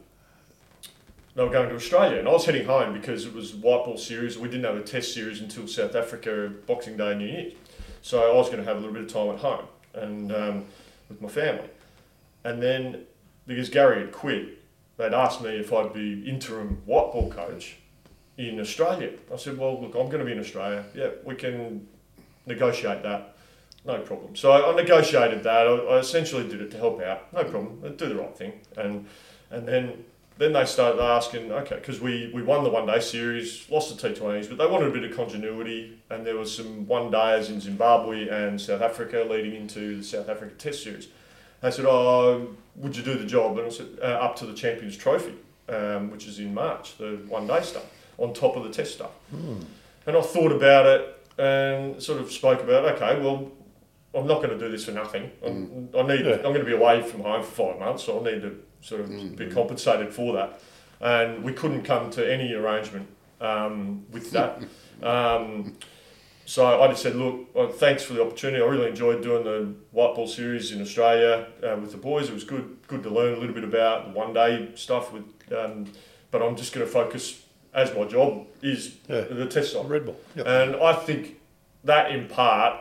they were going to Australia, and I was heading home because it was white ball series. We didn't have a test series until South Africa, Boxing Day, New Year's. So I was going to have a little bit of time at home and um, with my family. And then, because Gary had quit, they'd asked me if I'd be interim white ball coach in Australia. I said, well, look, I'm going to be in Australia. Yeah, we can negotiate that. No problem. So I, I negotiated that. I, I essentially did it to help out. No problem. I'd do the right thing. And and then then they started asking, okay, because we, we won the one-day series, lost the T twenties, but they wanted a bit of continuity, and there was some one-days in Zimbabwe and South Africa leading into the South Africa Test Series. They said, oh, would you do the job? And I said, uh, up to the Champions Trophy, um, which is in March, the one-day stuff, on top of the Test stuff. Hmm. And I thought about it and sort of spoke about, okay, well, I'm not going to do this for nothing. I'm, I need, Yeah. I'm going to be away from home for five months, so I need to sort of Mm. be compensated for that. And we couldn't come to any arrangement um, with that. um, so I just said, look, well, thanks for the opportunity. I really enjoyed doing the white ball series in Australia uh, with the boys. It was good, good to learn a little bit about the one-day stuff. With, um, but I'm just going to focus, as my job is, Yeah. the test side. Red Bull. Yep. And I think that in part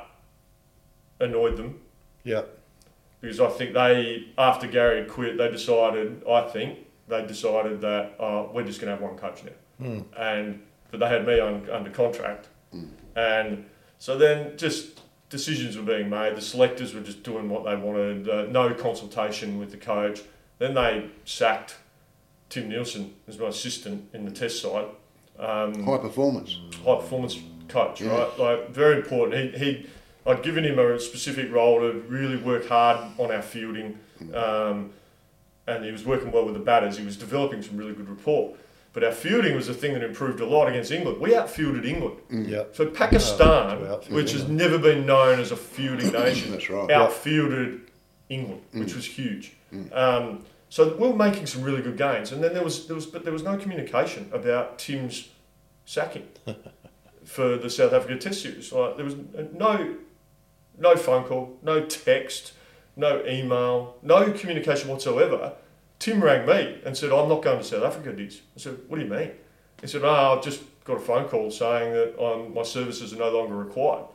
annoyed them. Yeah. Because I think they, after Gary had quit, they decided, I think, they decided that uh, we're just going to have one coach now. Mm. And but they had me on, under contract. Mm. And so then just decisions were being made. The selectors were just doing what they wanted, uh, no consultation with the coach. Then they sacked Tim Nielsen as my assistant in the test side. Um, High performance. high performance coach, Yeah. right? Like, very important. He, he I'd given him a specific role to really work hard on our fielding, um, and he was working well with the batters. He was developing some really good rapport. But our fielding was the thing that improved a lot against England. We outfielded England. Yep. So Pakistan, Oh, outfielded which has England. never been known as a fielding nation, That's right. outfielded England, which was huge. Um, so we were making some really good gains, and then there was there was but there was no communication about Tim's sacking for the South Africa Test series. Like, there was no no phone call, no text, no email, no communication whatsoever. Tim rang me and said, I'm not going to South Africa, Diggs. I said, what do you mean? He said, oh, I've just got a phone call saying that um, my services are no longer required.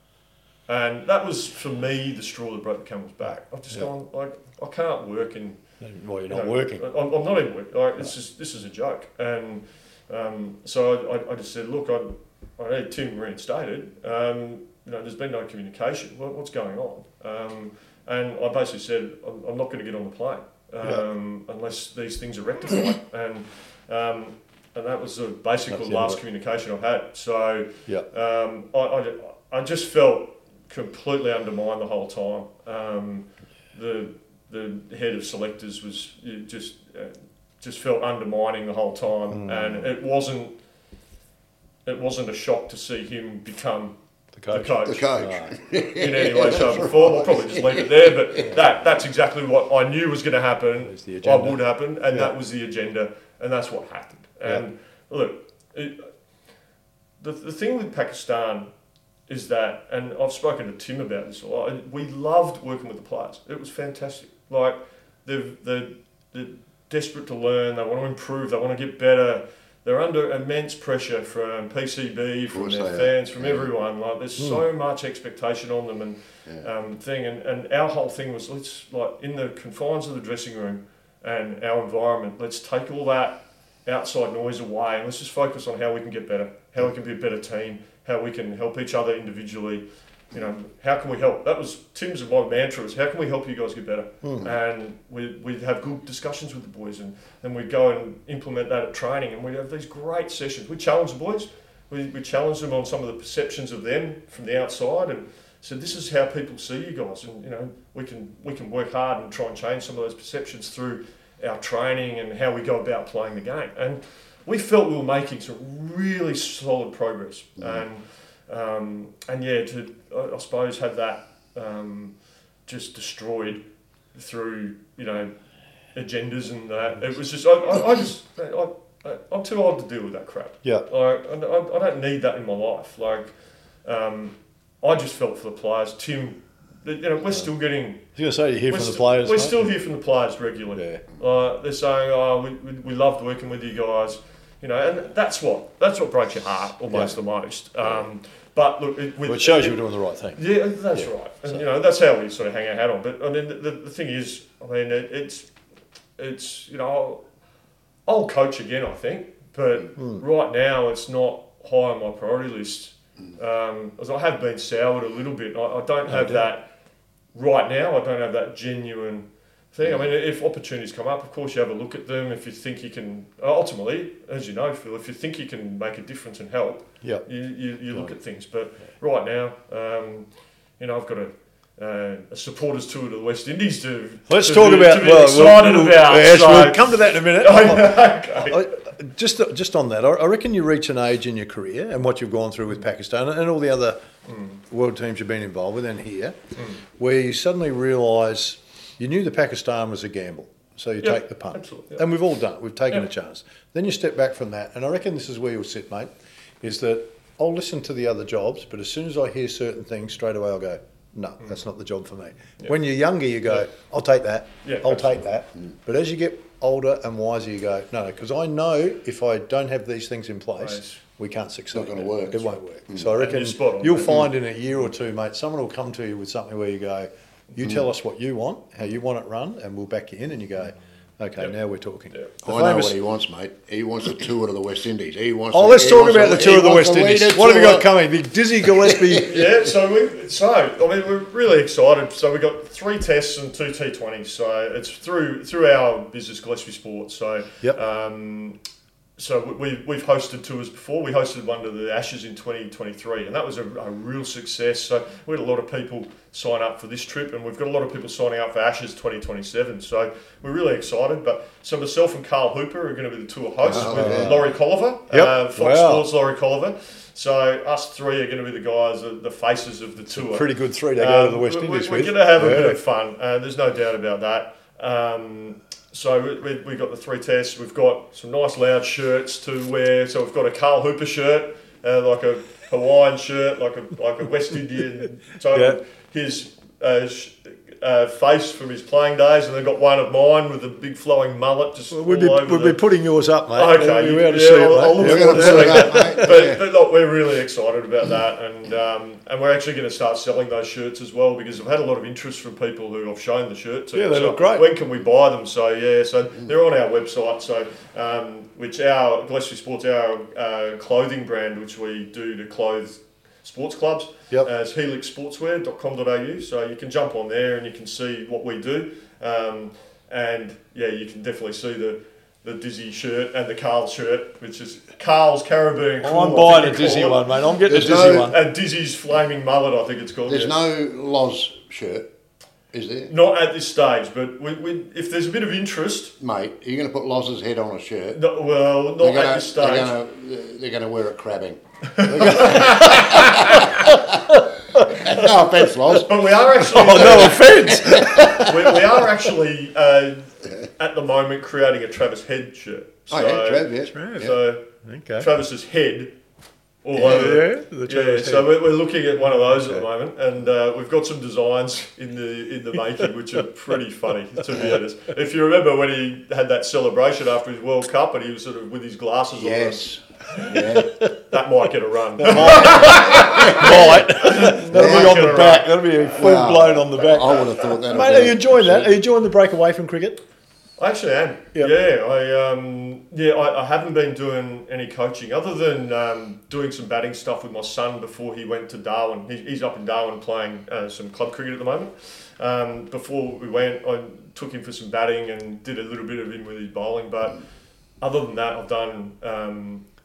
And that was, for me, the straw that broke the camel's back. I've just Yeah. gone, like, I can't work in... Well, you're you not know, working. I'm, I'm not even working. Like, this, is, this is a joke. And um, so I, I just said, look, I, I need Tim reinstated. Um, you know, there's been no communication. What, what's going on? Um, and I basically said, I'm, I'm not going to get on the plane um, yeah. unless these things are rectified. and um, and that was sort of basically That's the last it. communication I've had. So Yeah. um, I, I, I just felt completely undermined the whole time. Um, the the head of selectors was just uh, just felt undermining the whole time, Mm. and it wasn't it wasn't a shock to see him become The coach. the coach, The coach. Right. in any way, shape, or form. I'll probably just leave it there, but that that's exactly what I knew was going to happen. It's the I agenda. would happen, and Yeah. that was the agenda, and that's what happened. And look, it, the the thing with Pakistan is that, and I've spoken to Tim about this a lot. We loved working with the players. It was fantastic. Like they've they're, they're desperate to learn. They want to improve. They want to get better. They're under immense pressure from P C B, from course their they are. fans, from Yeah. everyone. Like there's Mm. so much expectation on them, and Yeah. um, thing. And, and our whole thing was, let's, like, in the confines of the dressing room and our environment, let's take all that outside noise away and let's just focus on how we can get better, how we can be a better team, how we can help each other individually. You know, how can we help? That was Tim's and my mantra was, how can we help you guys get better? Mm. And we, we'd have good discussions with the boys, and then we'd go and implement that at training, and we'd have these great sessions. We'd challenge the boys. we, we challenged them on some of the perceptions of them from the outside, and said, this is how people see you guys, and you know we can we can work hard and try and change some of those perceptions through our training and how we go about playing the game. And we felt we were making some really solid progress, mm. and um, and yeah, to I, I suppose have that um, just destroyed through you know agendas and that. It was just I, I, I just I, I, I'm too old to deal with that crap. Yeah, like I, I, I don't need that in my life. Like. Um, I just felt for the players. Tim, you know, we're still getting. I was going to say, you hear from st- the players. We're mate? still hear from the players regularly. Yeah. Uh, they're saying, "Oh, we, we, we loved working with you guys," you know, and that's what that's what breaks your heart almost yeah. the most. Um, but look, it, with, well, it shows it, you were doing the right thing. Yeah, that's yeah. right, and so. you know that's how we sort of hang our hat on. But I mean, the, the, the thing is, I mean, it, it's it's you know, I'll, I'll coach again, I think, but mm. right now it's not high on my priority list. Um, as I have been soured a little bit. I, I don't have no that right now. I don't have that genuine thing. I mean, if opportunities come up, of course you have a look at them. If you think you can, ultimately, as you know, Phil, if you think you can make a difference and help, yep. you, you, you look at things. But right now, um, you know, I've got a, uh, a supporters tour to the West Indies to let's to talk be, about. to be well, excited we'll, about. Yes, so. we'll come to that in a minute. okay. I, just just on that, I reckon you reach an age in your career and what you've gone through with Pakistan and all the other mm. world teams you've been involved with and here, mm. where you suddenly realise you knew the Pakistan was a gamble, so you yep, take the punt. absolutely, yep. And we've all done it. We've taken yep. a chance. Then you step back from that, and I reckon this is where you'll sit, mate, is that I'll listen to the other jobs, but as soon as I hear certain things, straight away I'll go, no, mm. that's not the job for me. Yep. When you're younger, you go, yep. I'll take that, yep, I'll absolutely. take that. Mm. But as you get older and wiser, you go, no, because I know if I don't have these things in place, nice. we can't succeed. It's not going to work. It won't work. Mm. So I reckon on, you'll mate. find in a year or two, mate, someone will come to you with something where you go, you mm. tell us what you want, how you want it run, and we'll back you in, and you go, okay, yep. now we're talking. Yep. I know what he wants, mate. He wants a tour to the West Indies. He wants. Oh, to, let's talk wants about to, the tour of the West Indies. What have you got coming? Big Dizzy Gillespie. yeah, so we so I mean we're really excited. So we got three tests and two T twenties. So it's through through our business Gillespie Sports. So yep. um, so we we've hosted tours before. We hosted one to the Ashes in twenty twenty-three, and that was a, a real success. So we had a lot of people sign up for this trip, and we've got a lot of people signing up for Ashes twenty twenty-seven. So we're really excited. But so myself and Carl Hooper are going to be the tour hosts oh, with yeah. Laurie Colliver, yep. uh, Fox wow. Sports Laurie Colliver. So us three are going to be the guys, the faces of the tour. Pretty good three to go um, to the West we, Indies we're with. We're going to have yeah. a bit of fun. Uh, there's no doubt about that. Um, so we, we, we've got the three tests. We've got some nice loud shirts to wear. So we've got a Carl Hooper shirt, uh, like a Hawaiian shirt, like a like a West Indian. So yeah. his uh, sh- uh, face from his playing days, and they've got one of mine with a big flowing mullet just well, we'll all be, over We'll the... be putting yours up, mate. Okay, You'll be able to yeah, see I'll, it, I'll mate. look We're forward going to to put it seeing up, that. mate. But, yeah. but look, we're really excited about that, and um, and we're actually going to start selling those shirts as well, because I've had a lot of interest from people who I've shown the shirt to. Yeah, they so look great. When can we buy them? So yeah, so they're on our website. So um, which our Gillespie Sports, our uh, clothing brand, which we do to clothe sports clubs, yep. as helix sportswear dot com dot a u. So you can jump on there and you can see what we do. Um, and yeah, you can definitely see the the Dizzy shirt and the Carl shirt, which is Carl's Caribbean. Oh, I'm buying a Dizzy one, mate. I'm getting There's a Dizzy no, one. And Dizzy's flaming mullet, I think it's called. There's yeah. no Loz shirt, is there? Not at this stage, but we, we, if there's a bit of interest, mate, are you going to put Loz's head on a shirt? no, well, not They're at gonna, this stage. They're going to, they're going to wear it crabbing. No offence, Loz. But we are actually. Oh, no offence. we, we are actually uh, at the moment creating a Travis Head shirt. So, Oh yeah, Trev, yeah. Trev. So Okay. Travis's head. All Yeah, over. yeah, the Yeah, Travis so head. we're, we're looking at one of those Okay. at the moment, and uh, we've got some designs in the in the making which are pretty funny, to be honest. If you remember when he had that celebration after his World Cup, and he was sort of with his glasses Yes. on, Yeah. that might get a run. Right. That'll be on the Yeah. back. That'll be full Wow. blown on the back. I would have thought that. Mate, are you enjoying that? Are you enjoying the break away from cricket? I actually am. Yep. Yeah, I um, yeah, I, I haven't been doing any coaching other than um, doing some batting stuff with my son before he went to Darwin. He, he's up in Darwin playing uh, some club cricket at the moment. Um, before we went, I took him for some batting and did a little bit of him with his bowling. But other than that, I've done um,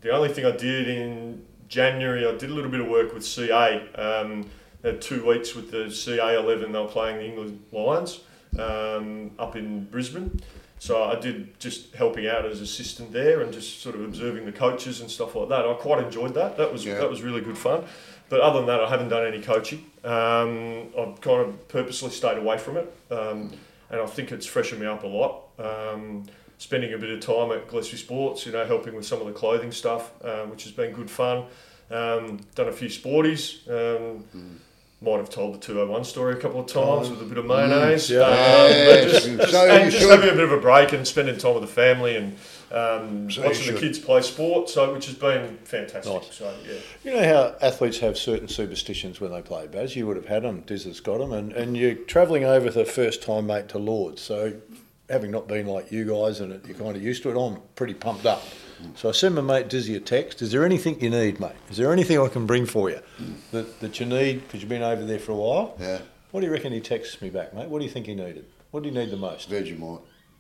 the only thing I did in January, I did a little bit of work with C A. Um, had two weeks with the C A eleven. They were playing the England Lions um, up in Brisbane. So I did just helping out as assistant there and just sort of observing the coaches and stuff like that. I quite enjoyed that. That was Yeah. that was really good fun. But other than that, I haven't done any coaching. Um, I've kind of purposely stayed away from it, um, and I think it's freshened me up a lot. Um, spending a bit of time at Gillespie Sports, you know, helping with some of the clothing stuff, uh, which has been good fun. Um, done a few sporties. Um, mm. Might have told the two oh one story a couple of times with a bit of mayonnaise. Mm, yeah. Um, Yeah, but just, so just, you and just should. having a bit of a break and spending time with the family and um, So you watching the should. kids play sport, so which has been fantastic. Nice. So yeah. You know how athletes have certain superstitions when they play, Baz? You would have had them, Diz has got them, and, and you're travelling over the first time, mate, to Lords. So having not been like you guys and you're kind of used to it, I'm pretty pumped up. So I send my mate Dizzy a text. Is there anything you need, mate? Is there anything I can bring for you that, that you need because you've been over there for a while? Yeah. What do you reckon he texts me back, mate? What do you think he needed? What do you need the most? Vegemite.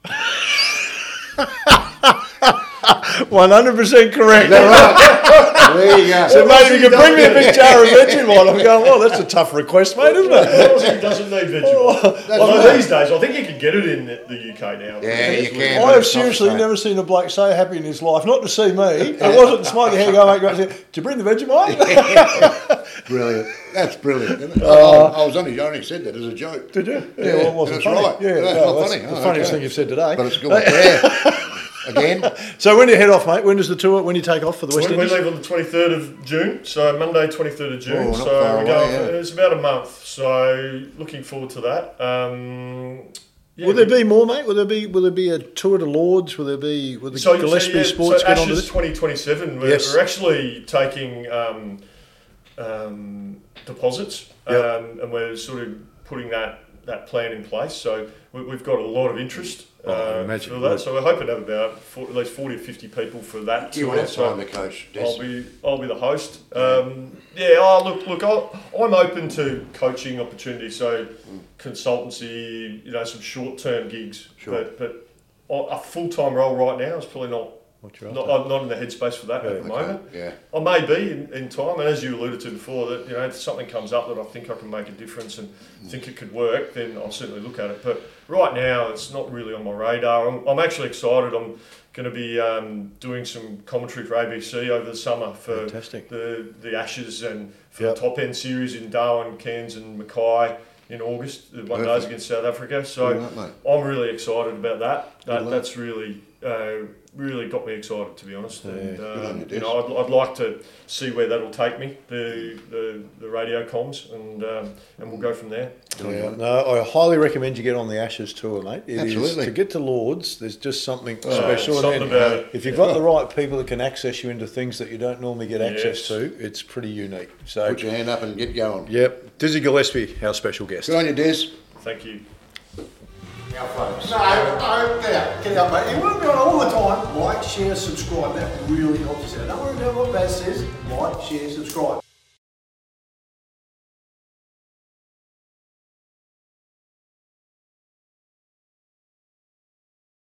one hundred percent correct. There you go. So, mate, if you can bring me a big jar of Vegemite, I'm going, well, that's a tough request, mate, isn't it? Aussie doesn't need Vegemite. Although right. these days, I think you can get it in the, the U K now. Yeah, you can. I but have it's not seriously the same. never seen a bloke so happy in his life. Not to see me. It wasn't smoking hair going, mate, go, did you bring the Vegemite? Brilliant. That's brilliant, isn't it? Uh, I was only, I only said that as a joke. Did you? Yeah, well, it wasn't that's funny. right. Yeah, That's no, not that's funny. the Oh, funniest okay. thing you've said today. But it's good. Yeah. Again. So when do you head off, mate? When does the tour, when do you take off for the West We, we Indies? leave on the twenty-third of June, so Monday, twenty-third of June. Oh, not so far we're away, going. yeah. For, it's about a month, so looking forward to that. Um, yeah, Will there be more, mate? Will there be Will there be a tour to Lords? Will there be Will the so, Gillespie so, yeah, Sports so get onto Ashes this? twenty twenty-seven. We're, Yes. we're actually taking um, um, deposits, Yep. um, and we're sort of putting that, that plan in place. So we, we've got a lot of interest Oh, I uh, imagine for you that. would. So we're hoping to have about four, at least forty or fifty people for that You tour. won't have So time to coach. Des. I'll be I'll be the host. Um, yeah. Oh, look, look. I'll, I'm open to coaching opportunities. So consultancy, you know, some short term gigs. Sure. But but a full time role right now is probably not. What you're Not, after. I'm not in the headspace for that Yeah, at the Okay, moment. yeah. I may be in, in time, and as you alluded to before, that you know if something comes up that I think I can make a difference and think it could work, then I'll certainly look at it. But right now, it's not really on my radar. I'm, I'm actually excited. I'm going to be um, doing some commentary for A B C over the summer for Fantastic. the the Ashes and for Yep. the top end series in Darwin, Cairns, and Mackay in August. The one days Perfect. against South Africa. So Good luck, mate. I'm really excited about that. Good That luck. that's really. Uh, really got me excited, to be honest. And, Good on um, you, you Des. know, I'd, I'd like to see where that'll take me, the the, the radio comms, and um, and we'll go from there. Yeah, no, I highly recommend you get on the Ashes tour, mate. It is- Absolutely. to get to Lords, there's just something Oh, special. something And about it. if you've got the right people that can access you into things that you don't normally get access Yes. to, it's pretty unique. So, Put your hand up and get going. yep, Dizzy Gillespie, our special guest. Good on you, Des. Thank you. Now, folks. No, no, get out, get out, mate. You want to be on all the time. Like, share, subscribe. That really helps us out. Don't worry about what Baz says. Like, share, subscribe.